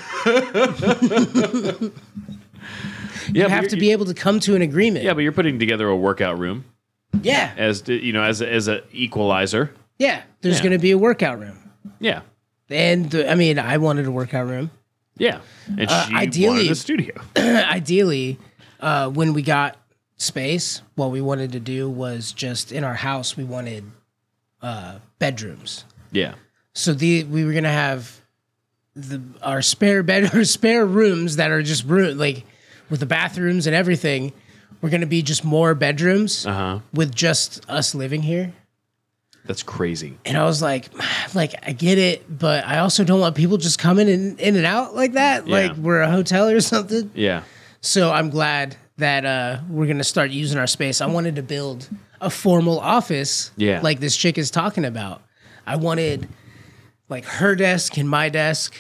yeah, have to be able to come to an agreement. Yeah, but you're putting together a workout room. Yeah. As you know, as a, as an equalizer. Yeah. There's yeah. going to be a workout room. Yeah. And I mean, I wanted a workout room. Yeah, and uh, she ideally, wanted a studio. ideally, uh, when we got space, what we wanted to do was just in our house. We wanted uh, bedrooms. Yeah. So the we were gonna have the our spare bed or spare rooms that are just room like with the bathrooms and everything. We're gonna be just more bedrooms uh-huh. with just us living here. That's crazy. And I was like, like, I get it, but I also don't want people just coming in, in and out like that. Yeah. Like we're a hotel or something. Yeah. So I'm glad that uh, we're going to start using our space. I wanted to build a formal office yeah. like this chick is talking about. I wanted like her desk and my desk.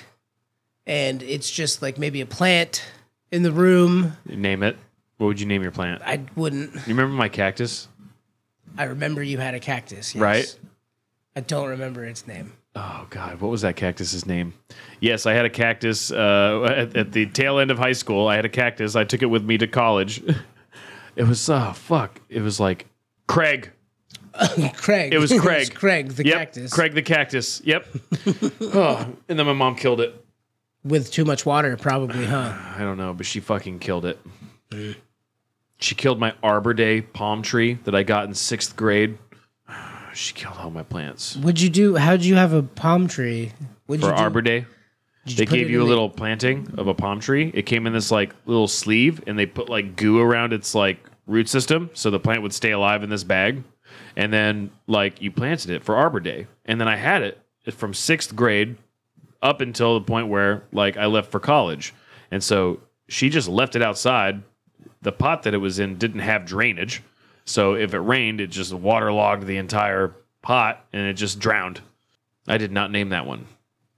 And it's just like maybe a plant in the room. Name it. What would you name your plant? I wouldn't. You remember my cactus? I remember you had a cactus. Yes. Right. I don't remember its name. Oh, God. What was that cactus's name? Yes, I had a cactus uh, at, at the tail end of high school. I had a cactus. I took it with me to college. It was, oh, fuck. It was like Craig. Craig. It was Craig. It was Craig, the yep. cactus. Craig the cactus. Yep. Oh, and then my mom killed it. With too much water, probably, huh? I don't know, but she fucking killed it. Mm. She killed my Arbor Day palm tree that I got in sixth grade. She killed all my plants. What'd you do? How'd you have a palm tree? What'd For you do? Arbor Day, Did they you put gave it you a in the- little planting of a palm tree. It came in this like little sleeve, and they put like goo around its like root system, so the plant would stay alive in this bag. And then like you planted it for Arbor Day, and then I had it from sixth grade up until the point where like I left for college, and so she just left it outside. The pot that it was in didn't have drainage, so if it rained, it just waterlogged the entire pot, and it just drowned. I did not name that one.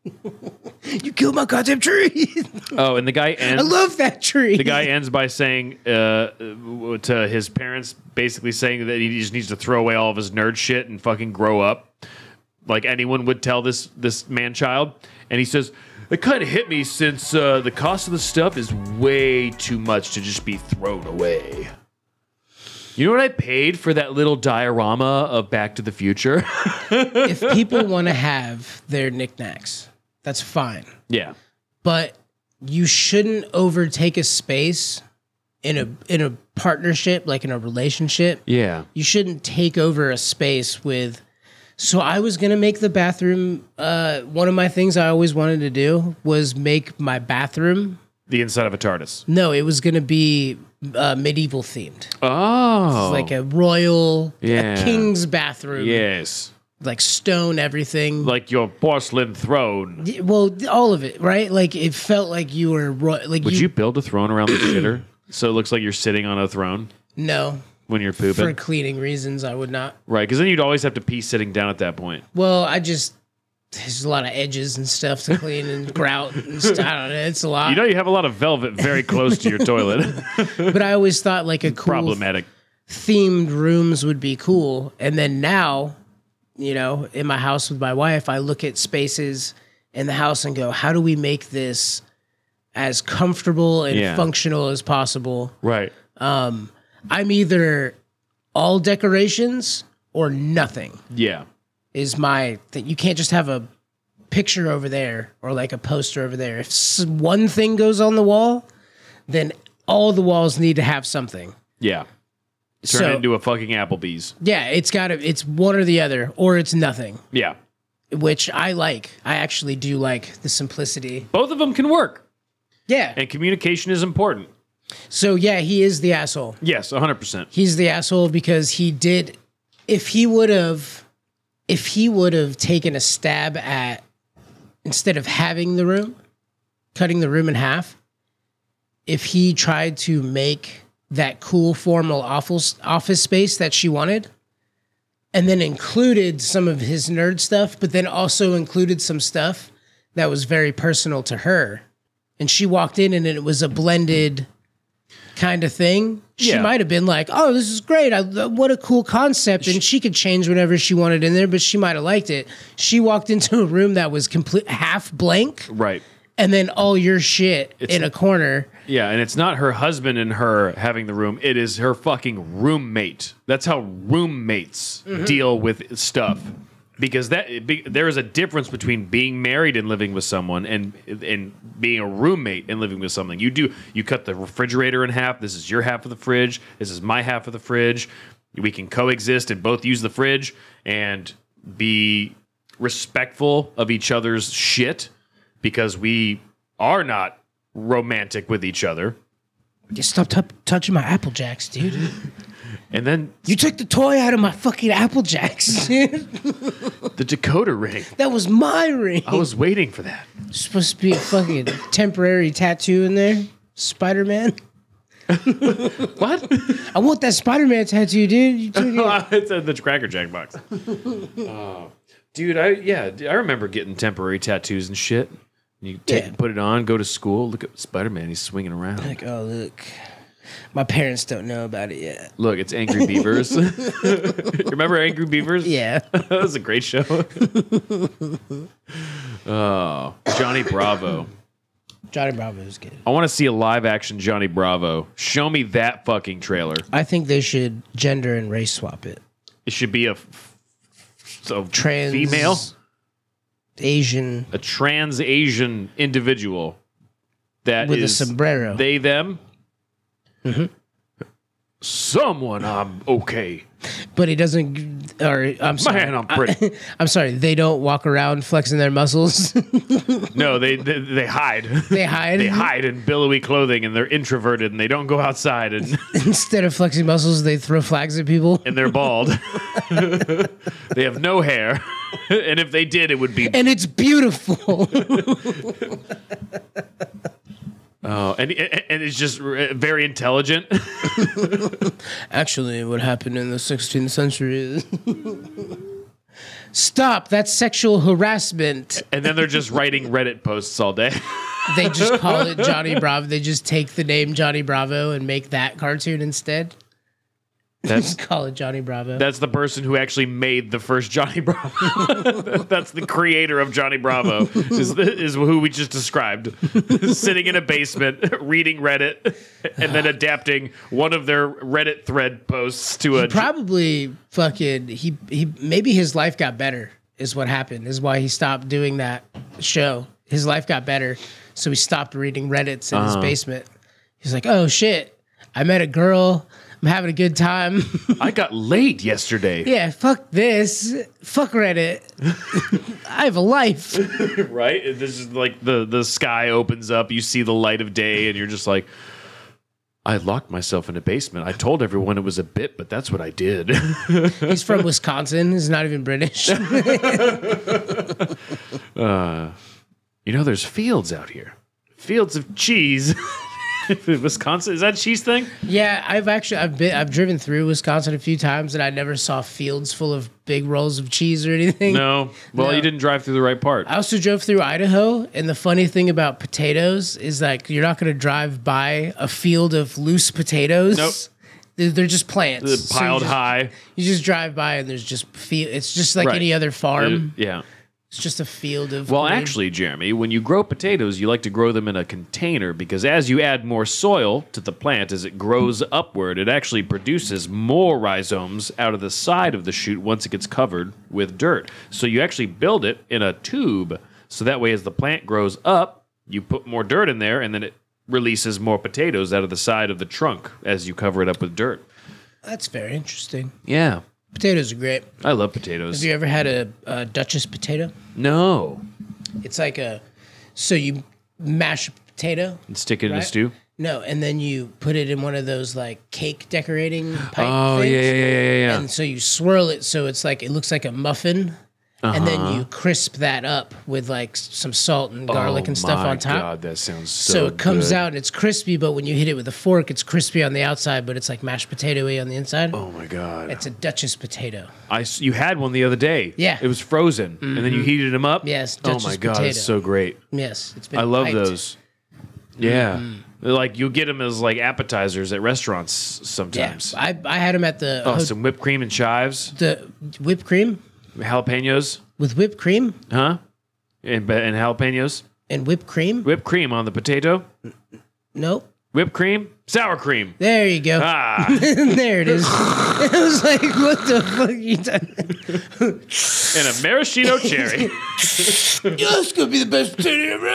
You killed my goddamn tree. Oh, and the guy ends. I love that tree. The guy ends by saying uh, to his parents, basically saying that he just needs to throw away all of his nerd shit and fucking grow up, like anyone would tell this this man child. And he says, it kind of hit me since uh, the cost of the stuff is way too much to just be thrown away. You know what I paid for that little diorama of Back to the Future? If people want to have their knickknacks, that's fine. Yeah. But you shouldn't overtake a space in a in a partnership, like in a relationship. Yeah. You shouldn't take over a space with... So I was going to make the bathroom... Uh, one of my things I always wanted to do was make my bathroom... The inside of a TARDIS. No, it was going to be uh, medieval themed. Oh. It's like a royal, Yeah. a king's bathroom. Yes. Like stone, everything. Like your porcelain throne. Y- Well, all of it, right? Like it felt like you were ro- like Would you, you build a throne around the shitter so it looks like you're sitting on a throne No, when you're for pooping? cleaning reasons, I would not. Right, because then you'd always have to pee sitting down at that point. Well, I just there's a lot of edges and stuff to clean and grout and stuff. I don't know. It's a lot. You know you have a lot of velvet very close to your toilet. But I always thought like a cool Problematic. themed rooms would be cool. And then now, you know, in my house with my wife, I look at spaces in the house and go, how do we make this as comfortable and Yeah. functional as possible? Right. Um, I'm either all decorations or nothing. Yeah. Is my thing. You can't just have a picture over there or like a poster over there. If s- one thing goes on the wall, then all the walls need to have something. Yeah. Turn So- it into a fucking Applebee's. Yeah, it's got to. It's one or the other, or it's nothing. Yeah. Which I like. I actually do like the simplicity. Both of them can work. Yeah. And communication is important. So yeah, he is the asshole. Yes, one hundred percent. He's the asshole because he did. If he would have, if he would have taken a stab at, instead of having the room, cutting the room in half, if he tried to make that cool formal office office space that she wanted, and then included some of his nerd stuff, but then also included some stuff that was very personal to her, and she walked in and it was a blended kind of thing, she Yeah. might have been like, "Oh, this is great! I, what a cool concept!" And she could change whatever she wanted in there, but she might have liked it. She walked into a room that was complete half blank, Right. and then all your shit in a corner. Yeah, and it's not her husband and her having the room. It is her fucking roommate. That's how roommates deal with stuff. Because that be, there is a difference between being married and living with someone and and being a roommate and living with someone. You do you cut the refrigerator in half. This is your half of the fridge. This is my half of the fridge. We can coexist and both use the fridge and be respectful of each other's shit because we are not romantic with each other. Just stop t- touching my Apple Jacks, dude. And then You took the toy out of my fucking Apple Jacks, dude. the Dakota ring. That was my ring. I was waiting for that. supposed to be a fucking temporary tattoo in there. Spider Man. What? I want that Spider Man tattoo, dude. You took it. It's in the Cracker Jack box. Oh. Dude, I yeah, I remember getting temporary tattoos and shit. You take, Yeah. put it on, go to school, look at Spider-Man, he's swinging around. Like, oh look, my parents don't know about it yet. Look, it's Angry Beavers. Remember Angry Beavers? Yeah. That was a great show. Oh, Johnny Bravo. Johnny Bravo is good. I want to see a live action Johnny Bravo. Show me that fucking trailer. I think they should gender and race swap it. It should be a f- so Trans female, Asian a trans Asian individual that with is a sombrero. they them. Someone I'm okay. But he doesn't. Or I'm sorry. Man, I'm pretty. I'm sorry. They don't walk around flexing their muscles. No, they, they they hide. They hide. They hide in billowy clothing and they're introverted and they don't go outside and, Instead of flexing muscles, they throw flags at people. and they're bald. They have no hair. And if they did, it would be And it's beautiful. oh, and and it's just very intelligent. Actually, what happened in the sixteenth century is. Stop. That's sexual harassment. And then they're just writing Reddit posts all day. They just call it Johnny Bravo. They just take the name Johnny Bravo and make that cartoon instead. That's Just call it Johnny Bravo. that's the person who actually made the first Johnny Bravo. That's the creator of Johnny Bravo. Is is who we just described. Sitting in a basement reading Reddit and then adapting one of their Reddit thread posts to a Probably fucking he he maybe his life got better is what happened. Is why he stopped doing that show. His life got better, so he stopped reading Reddits in his basement. He's like, "Oh shit. I met a girl. I'm having a good time." I got laid yesterday. Yeah, fuck this. Fuck Reddit. I have a life. Right? This is like the the sky opens up, you see the light of day, and you're just like, I locked myself in a basement. I told everyone it was a bit, but that's what I did. He's from Wisconsin. He's not even British. You know, there's fields out here. Fields of cheese. Wisconsin, is that a cheese thing? Yeah, I've actually I've been I've driven through Wisconsin a few times and I never saw fields full of big rolls of cheese or anything. No. Well, No. you didn't drive through the right part. I also drove through Idaho, and the funny thing about potatoes is like you're not going to drive by a field of loose potatoes. Nope. They're, they're just plants. They're So you piled just- high. You just drive by and there's just field. It's just like Right. any other farm. Uh, yeah. It's just a field of. Well, green. actually, Jeremy, when you grow potatoes, you like to grow them in a container because as you add more soil to the plant, as it grows upward, it actually produces more rhizomes out of the side of the shoot once it gets covered with dirt. So you actually build it in a tube, so that way as the plant grows up, you put more dirt in there, and then it releases more potatoes out of the side of the trunk as you cover it up with dirt. That's very interesting. Yeah. Potatoes are great. I love potatoes. Have you ever had a, a Duchess potato? No. It's like a, so you mash a potato. And stick it in a Right? stew? No, and then you put it in one of those like cake decorating pipe Oh, things. yeah, yeah, yeah, yeah, yeah. And so you swirl it so it's like, it looks like a muffin. And then Uh-huh. you crisp that up with like s- some salt and garlic Oh and stuff my on top. God, that sounds so So it comes good. out and it's crispy, but when you hit it with a fork, it's crispy on the outside, but it's like mashed potato-y on the inside. Oh my God. It's a Duchess potato. I s- you had one the other day. Yeah. It was frozen, and then you heated them up. Yes, Oh Duchess my God, potato. it's so great. Yes, it's been I love piped. those. Yeah. Mm-hmm. Like you get them as like appetizers at restaurants Yeah, sometimes. I, I had them at the Oh, ho- some whipped cream and chives, the whipped cream jalapenos, with whipped cream huh? And, and jalapenos, and whipped cream. whipped cream on the potato, Nope. whipped cream, sour cream. There you go. Ah, There it is. It was like, what the fuck are you talking? and a maraschino cherry. Yeah, it's gonna be the best potato ever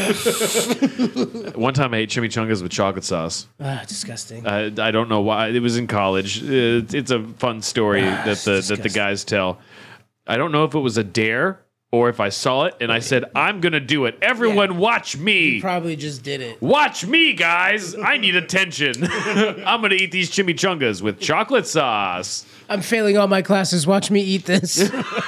had. One time I ate chimichangas with chocolate sauce. Ah, disgusting. I, I don't know why. It was in college. It's, it's a fun story that the that the disgusting. guys tell. I don't know if it was a dare or if I saw it and I said, "I'm gonna do it. Everyone, Yeah. watch me. Probably just did it. Watch me, guys. I need attention. I'm gonna eat these chimichangas with chocolate sauce." I'm failing all my classes. Watch me eat this.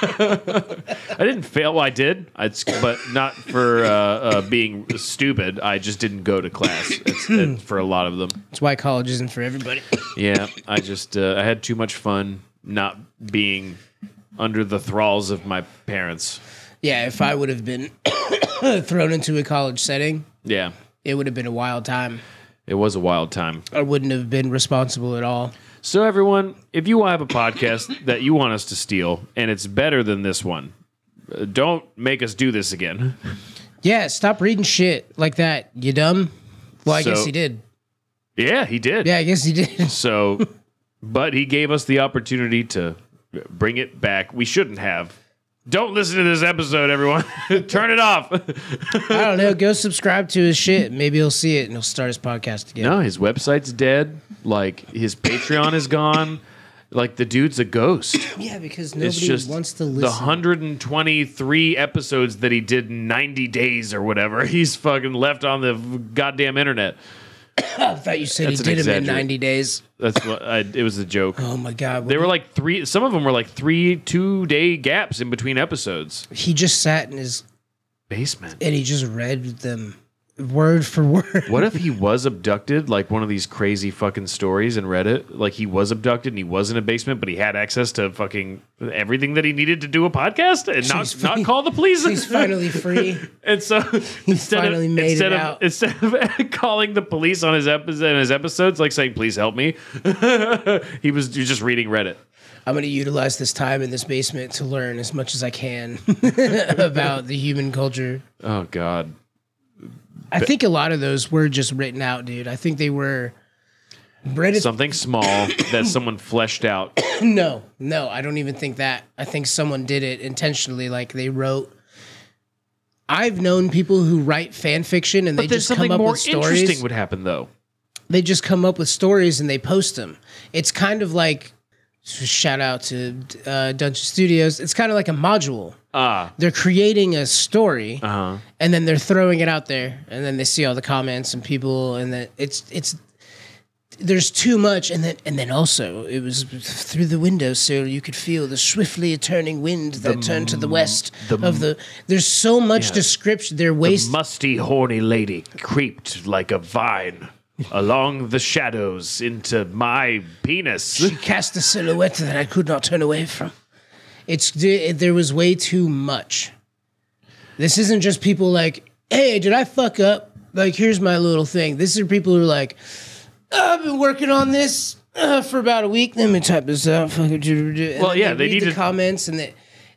I didn't fail. Well, I did, I, but not for uh, uh, being stupid. I just didn't go to class. It's, it's for a lot of them. That's why college isn't for everybody. Yeah, I just uh, I had too much fun not being under the thralls of my parents. Yeah, if I would have been thrown into a college setting, Yeah, it would have been a wild time. it was a wild time. I wouldn't have been responsible at all. So everyone, if you have a podcast that you want us to steal and it's better than this one, uh, don't make us do this again. Yeah, stop reading shit like that. You dumb? Well, I So- guess he did. Yeah, he did. Yeah, I guess he did. So, but he gave us the opportunity to bring it back. We shouldn't have. Don't listen to this episode, everyone. Turn it off. I don't know. Go subscribe to his shit. Maybe he'll see it and he'll start his podcast again. No, his website's dead. Like his Patreon is gone. Like the dude's a ghost. Yeah, because It's nobody just wants to the listen. one hundred twenty-three episodes that he did in ninety days or whatever. He's fucking left on the goddamn internet. I thought you said That's he an did him in exaggerate. ninety days. That's what I, it was a joke. Oh my god! They were like three. Some of them were like three, two day gaps in between episodes. He just sat in his Basement. and he just read them word for word. What if he was abducted, like one of these crazy fucking stories in Reddit? Like he was abducted and he was in a basement, but he had access to fucking everything that he needed to do a podcast and not He's not fi- call the police. He's finally free. and so instead finally of made instead it of out. instead of calling the police on his episode, his episodes, like saying "Please help me," he was he was just reading Reddit. I'm going to utilize this time in this basement to learn as much as I can about the human culture. Oh God. I think a lot of those were just written out, dude. I think they were Reddit. Something small that someone fleshed out. No, no, I don't even think that. I think someone did it intentionally. Like they wrote. I've known people who write fan fiction and they But then just come something up more with stories. interesting would happen, though. They just come up with stories and they post them. It's kind of like shout out to uh, Dungeon Studios. It's kind of like a module. Ah, They're creating a story uh-huh. and then they're throwing it out there and then they see all the comments and people and then it's it's there's too much and then and then also it was through the window so you could feel the swiftly turning wind that turned to the west the of the there's so much Yeah. description they're wasting musty, horny lady creeped like a vine along the shadows into my penis. she cast a silhouette that I could not turn away from. It's there was way too much. This isn't just people like, hey, did I fuck up? Like, here's my little thing. This are people who are like, oh, I've been working on this uh, for about a week. Let me type this out. And Well, then yeah, they they read need the to- comments and they,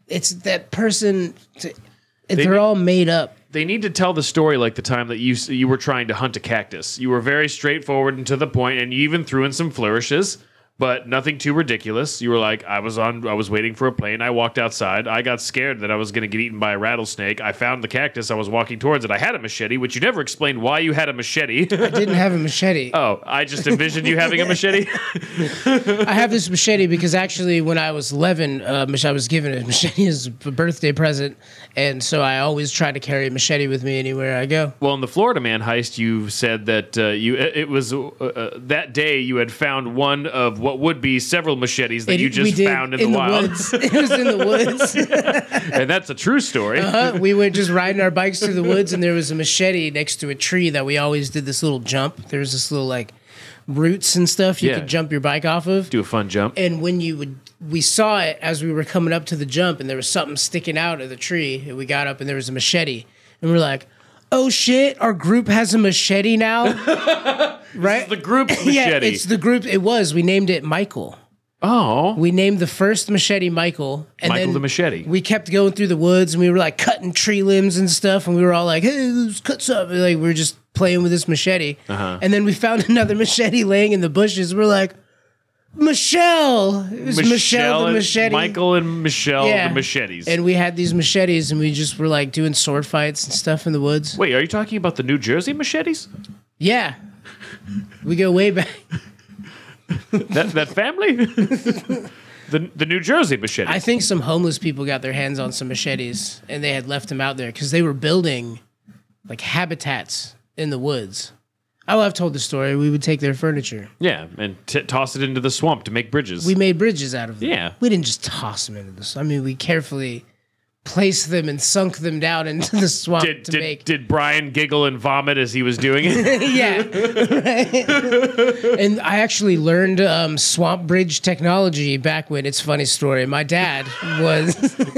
it's that person. To, they're all made up. They need to tell the story like the time that you you were trying to hunt a cactus. You were very straightforward and to the point, and you even threw in some flourishes, but nothing too ridiculous. You were like, I was on, I was waiting for a plane. I walked outside. I got scared that I was going to get eaten by a rattlesnake. I found the cactus. I was walking towards it. I had a machete, which you never explained why you had a machete. I didn't have a machete. Oh, I just envisioned you having a machete. I have this machete because actually, when I was eleven, uh, I was given a machete as a birthday present, and so I always try to carry a machete with me anywhere I go. Well, in the Florida Man heist, you said that uh, you it was uh, uh, that day you had found one of what would be several machetes that It- you just we did found in, in the, the wild, woods. It was in the woods. and that's a true story. Uh, we went just riding our bikes through the woods, and there was a machete next to a tree that we always did this little jump. There was this little like roots and stuff you Yeah. could jump your bike off of. Do a fun jump. And when you would, we saw it as we were coming up to the jump, and there was something sticking out of the tree. And we got up, and there was a machete, and we're like, "Oh shit! Our group has a machete now." Right? The group's machete. Yeah, it's the group. It was. We named it Michael. oh, We named the first machete Michael. And Michael then the machete. We kept going through the woods, and we were like cutting tree limbs and stuff, and we were all like, "Hey, let's cut something." Like we were just playing with this machete. Uh-huh. And then we found another machete laying in the bushes. We're like, Michelle. It was Michelle, the and- machete. Michael and Michelle Yeah. the machetes. And we had these machetes, and we just were like doing sword fights and stuff in the woods. Wait, are you talking about the New Jersey machetes? Yeah. We go way back. that that family? the the New Jersey machetes. I think some homeless people got their hands on some machetes, and they had left them out there because they were building like habitats in the woods. Oh, I've told the story. We would take their furniture. yeah, and t- toss it into the swamp to make bridges. We made bridges out of them. Yeah. We didn't just toss them into the swamp. I mean, we carefully placed them and sunk them down into the swamp did, to did, make. did Brian giggle and vomit as he was doing it? Yeah. Right. And I actually learned um, swamp bridge technology back when, it's a funny story. My dad was.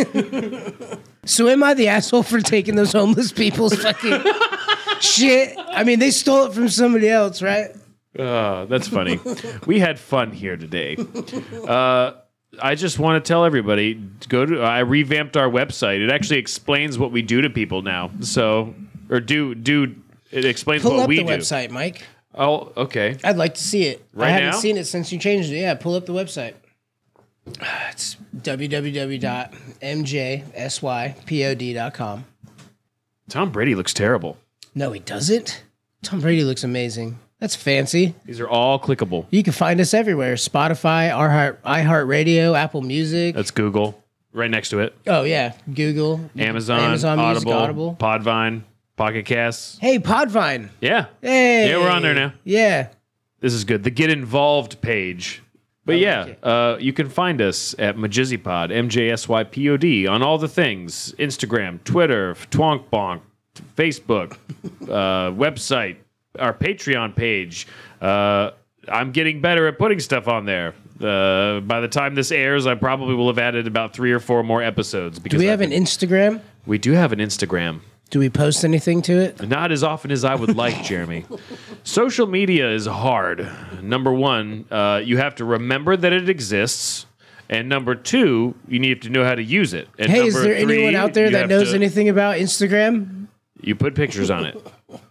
So am I the asshole for taking those homeless people's fucking shit? I mean, they stole it from somebody else, right? Uh, that's funny. We had fun here today. Uh, I just want to tell everybody, go to. I revamped our website. It actually explains what we do to people now. So, or do do it explains Pull what up we the do. website, Mike. Oh, okay. I'd like to see it. Right I haven't now? seen it since you changed it. Yeah, pull up the website. It's w w w dot m j s y pod dot com. Tom Brady looks terrible. No, he doesn't. Tom Brady looks amazing. That's fancy. These are all clickable. You can find us everywhere. Spotify, iHeart, iHeartRadio, Apple Music. That's Google. Right next to it. Oh, yeah. Google. Amazon, Amazon Music, Audible, Audible. Podvine, Pocket Casts. Hey, Podvine. Yeah. Hey. Yeah, we're on there now. Yeah. This is good. The Get Involved page. But yeah, it. uh, you can find us at MajizyPod, M J S Y P O D, on all the things. Instagram, Twitter, Twonk Bonk, Facebook, uh, website, our Patreon page. Uh, I'm getting better at putting stuff on there. Uh, by the time this airs, I probably will have added about three or four more episodes. Because Do we I've have an been- Instagram? We do have an Instagram. Do we post anything to it? Not as often as I would like, Jeremy. Social media is hard. Number one, uh, you have to remember that it exists. And number two, you need to know how to use it. And Hey, is number there three, anyone out there you that have knows to- anything about Instagram? You put pictures on it.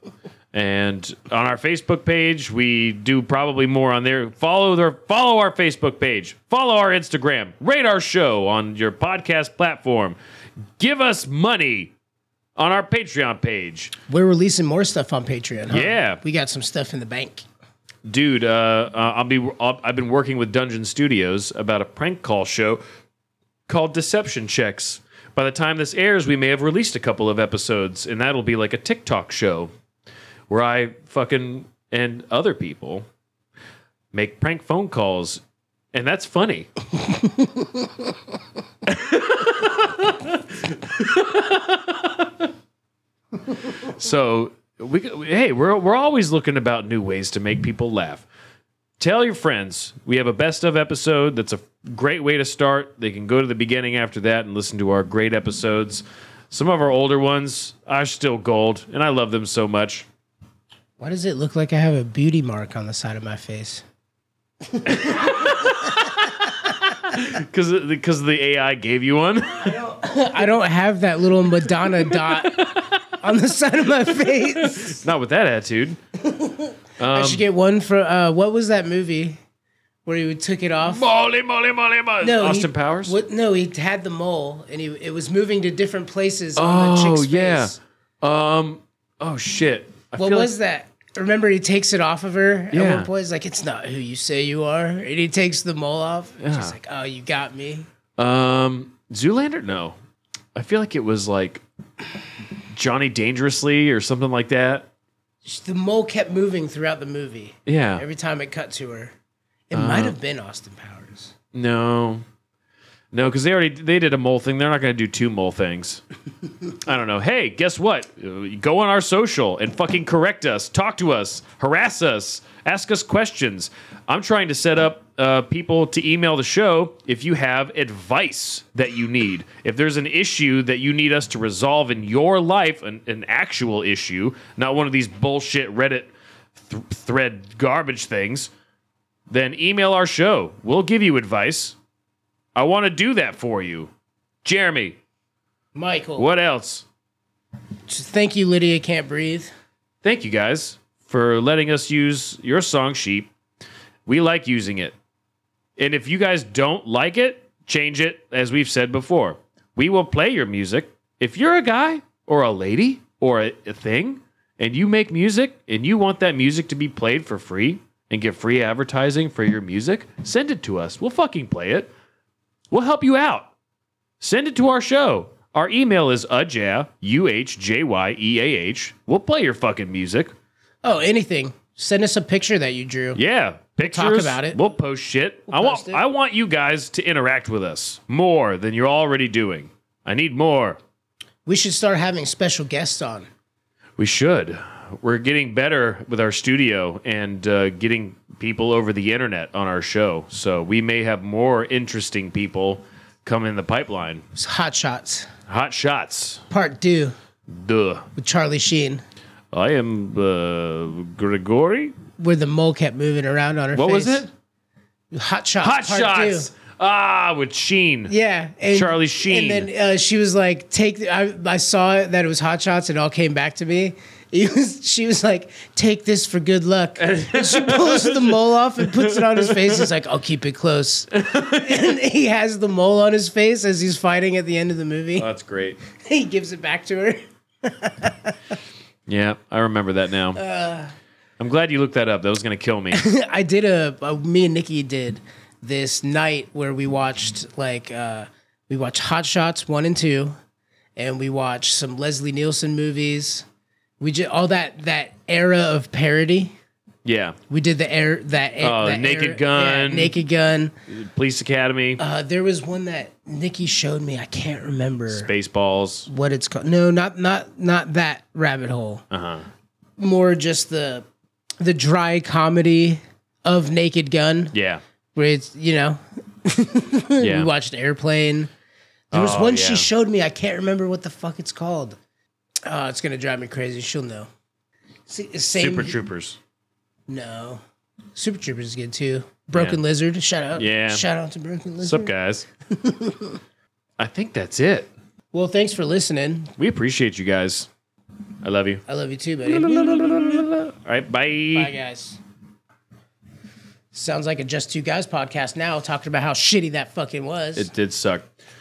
And on our Facebook page, we do probably more on there. Follow their follow our Facebook page. Follow our Instagram. Rate our show on your podcast platform. Give us money on our Patreon page. We're releasing more stuff on Patreon. Huh? Yeah. We got some stuff in the bank. Dude, uh, uh, I'll be. I'll, I've been working with Dungeon Studios about a prank call show called Deception Checks. By the time this airs, we may have released a couple of episodes, and that'll be like a TikTok show where I fucking and other people make prank phone calls, and that's funny. So we hey, we're we're always looking about new ways to make people laugh. Tell your friends. We have a best of episode that's a great way to start. They can go to the beginning after that and listen to our great episodes. Some of our older ones are still gold, and I love them so much. Why does it look like I have a beauty mark on the side of my face? Because because the A I gave you one. I don't have that little Madonna dot on the side of my face. Not with that attitude. I should get one for uh, what was that movie where he took it off? Molly, Molly, Molly, Molly. No, Austin he, Powers. What? No, he had the mole, and he it was moving to different places on the Oh chick's yeah. face. Um. Oh shit. I What feel was that? Remember, he takes it off of her. Yeah. At one point, he's like, "It's not who you say you are," and he takes the mole off. Yeah. She's like, "Oh, you got me." Like, um. Zoolander? No. I feel like it was like Johnny Dangerously or something like that. The mole kept moving throughout the movie. Yeah. Every time it cut to her, it Uh, might have been Austin Powers. No. No, because they already they did a mole thing. They're not going to do two mole things. I don't know. Hey, guess what? Uh, Go on our social and fucking correct us, talk to us, harass us, ask us questions. I'm trying to set up uh, people to email the show if you have advice that you need. If there's an issue that you need us to resolve in your life, an, an actual issue, not one of these bullshit Reddit th- thread garbage things, then email our show. We'll give you advice. I want to do that for you. Jeremy, Michael, what else? thank you, Lydia Can't Breathe. Thank you guys for letting us use your song sheet. We like using it. And if you guys don't like it, change it, as we've said before. We will play your music. If you're a guy or a lady or a, a thing, and you make music and you want that music to be played for free and get free advertising for your music, send it to us. We'll fucking play it. We'll help you out. Send it to our show. Our email is ujah, U H J Y E A H. We'll play your fucking music. Oh, anything. Send us a picture that you drew. Yeah, pictures. talk about it. We'll post shit. I post want it. I want you guys to interact with us more than you're already doing. I need more. We should start having special guests on. We should. We're getting better with our studio and uh, getting people over the internet on our show. So we may have more interesting people come in the pipeline. It's Hot Shots, Hot shots. Part Two Duh. with Charlie Sheen, I am uh, Gregory. where the mole kept moving around on her What face. was it? Hot Shots. Hot Part shots. Two. Ah, with Sheen. Yeah, and, Charlie Sheen. And then uh, she was like, "Take." The, I, I saw it, that it was Hot Shots. It all came back to me. It was, she was like, "Take this for good luck." And she pulls the mole off and puts it on his face. He's like, "I'll keep it close." And he has the mole on his face as he's fighting at the end of the movie. Oh, that's great. He gives it back to her. Yeah, I remember that now. Uh. I'm glad you looked that up. That was going to kill me. I did a, a. Me and Nikki did this night where we watched like uh, we watched Hot Shots one and two, and we watched some Leslie Nielsen movies. We just all that that era of parody. Yeah. We did the air that, Oh, that Naked era- Gun. yeah, Naked Gun. Police Academy. Uh, there was one that Nikki showed me. I can't remember Spaceballs. what it's called. No, not not not that rabbit hole. Uh-huh. More just the the dry comedy of Naked Gun, Yeah. where it's you know Yeah. we watched Airplane. There was Oh, one yeah. she showed me. I can't remember what the fuck it's called. Oh, it's gonna drive me crazy. She'll know. See, same, Super Troopers. No, Super Troopers is good too. Broken Yeah. Lizard. Shout out. Yeah. Shout out to Broken What's Lizard. up, guys? I think that's it. Well, thanks for listening. We appreciate you guys. I love you. I love you too, buddy. All right, bye. Bye, guys. Sounds like a Just Two Guys podcast now, talking about how shitty that fucking was. It did suck.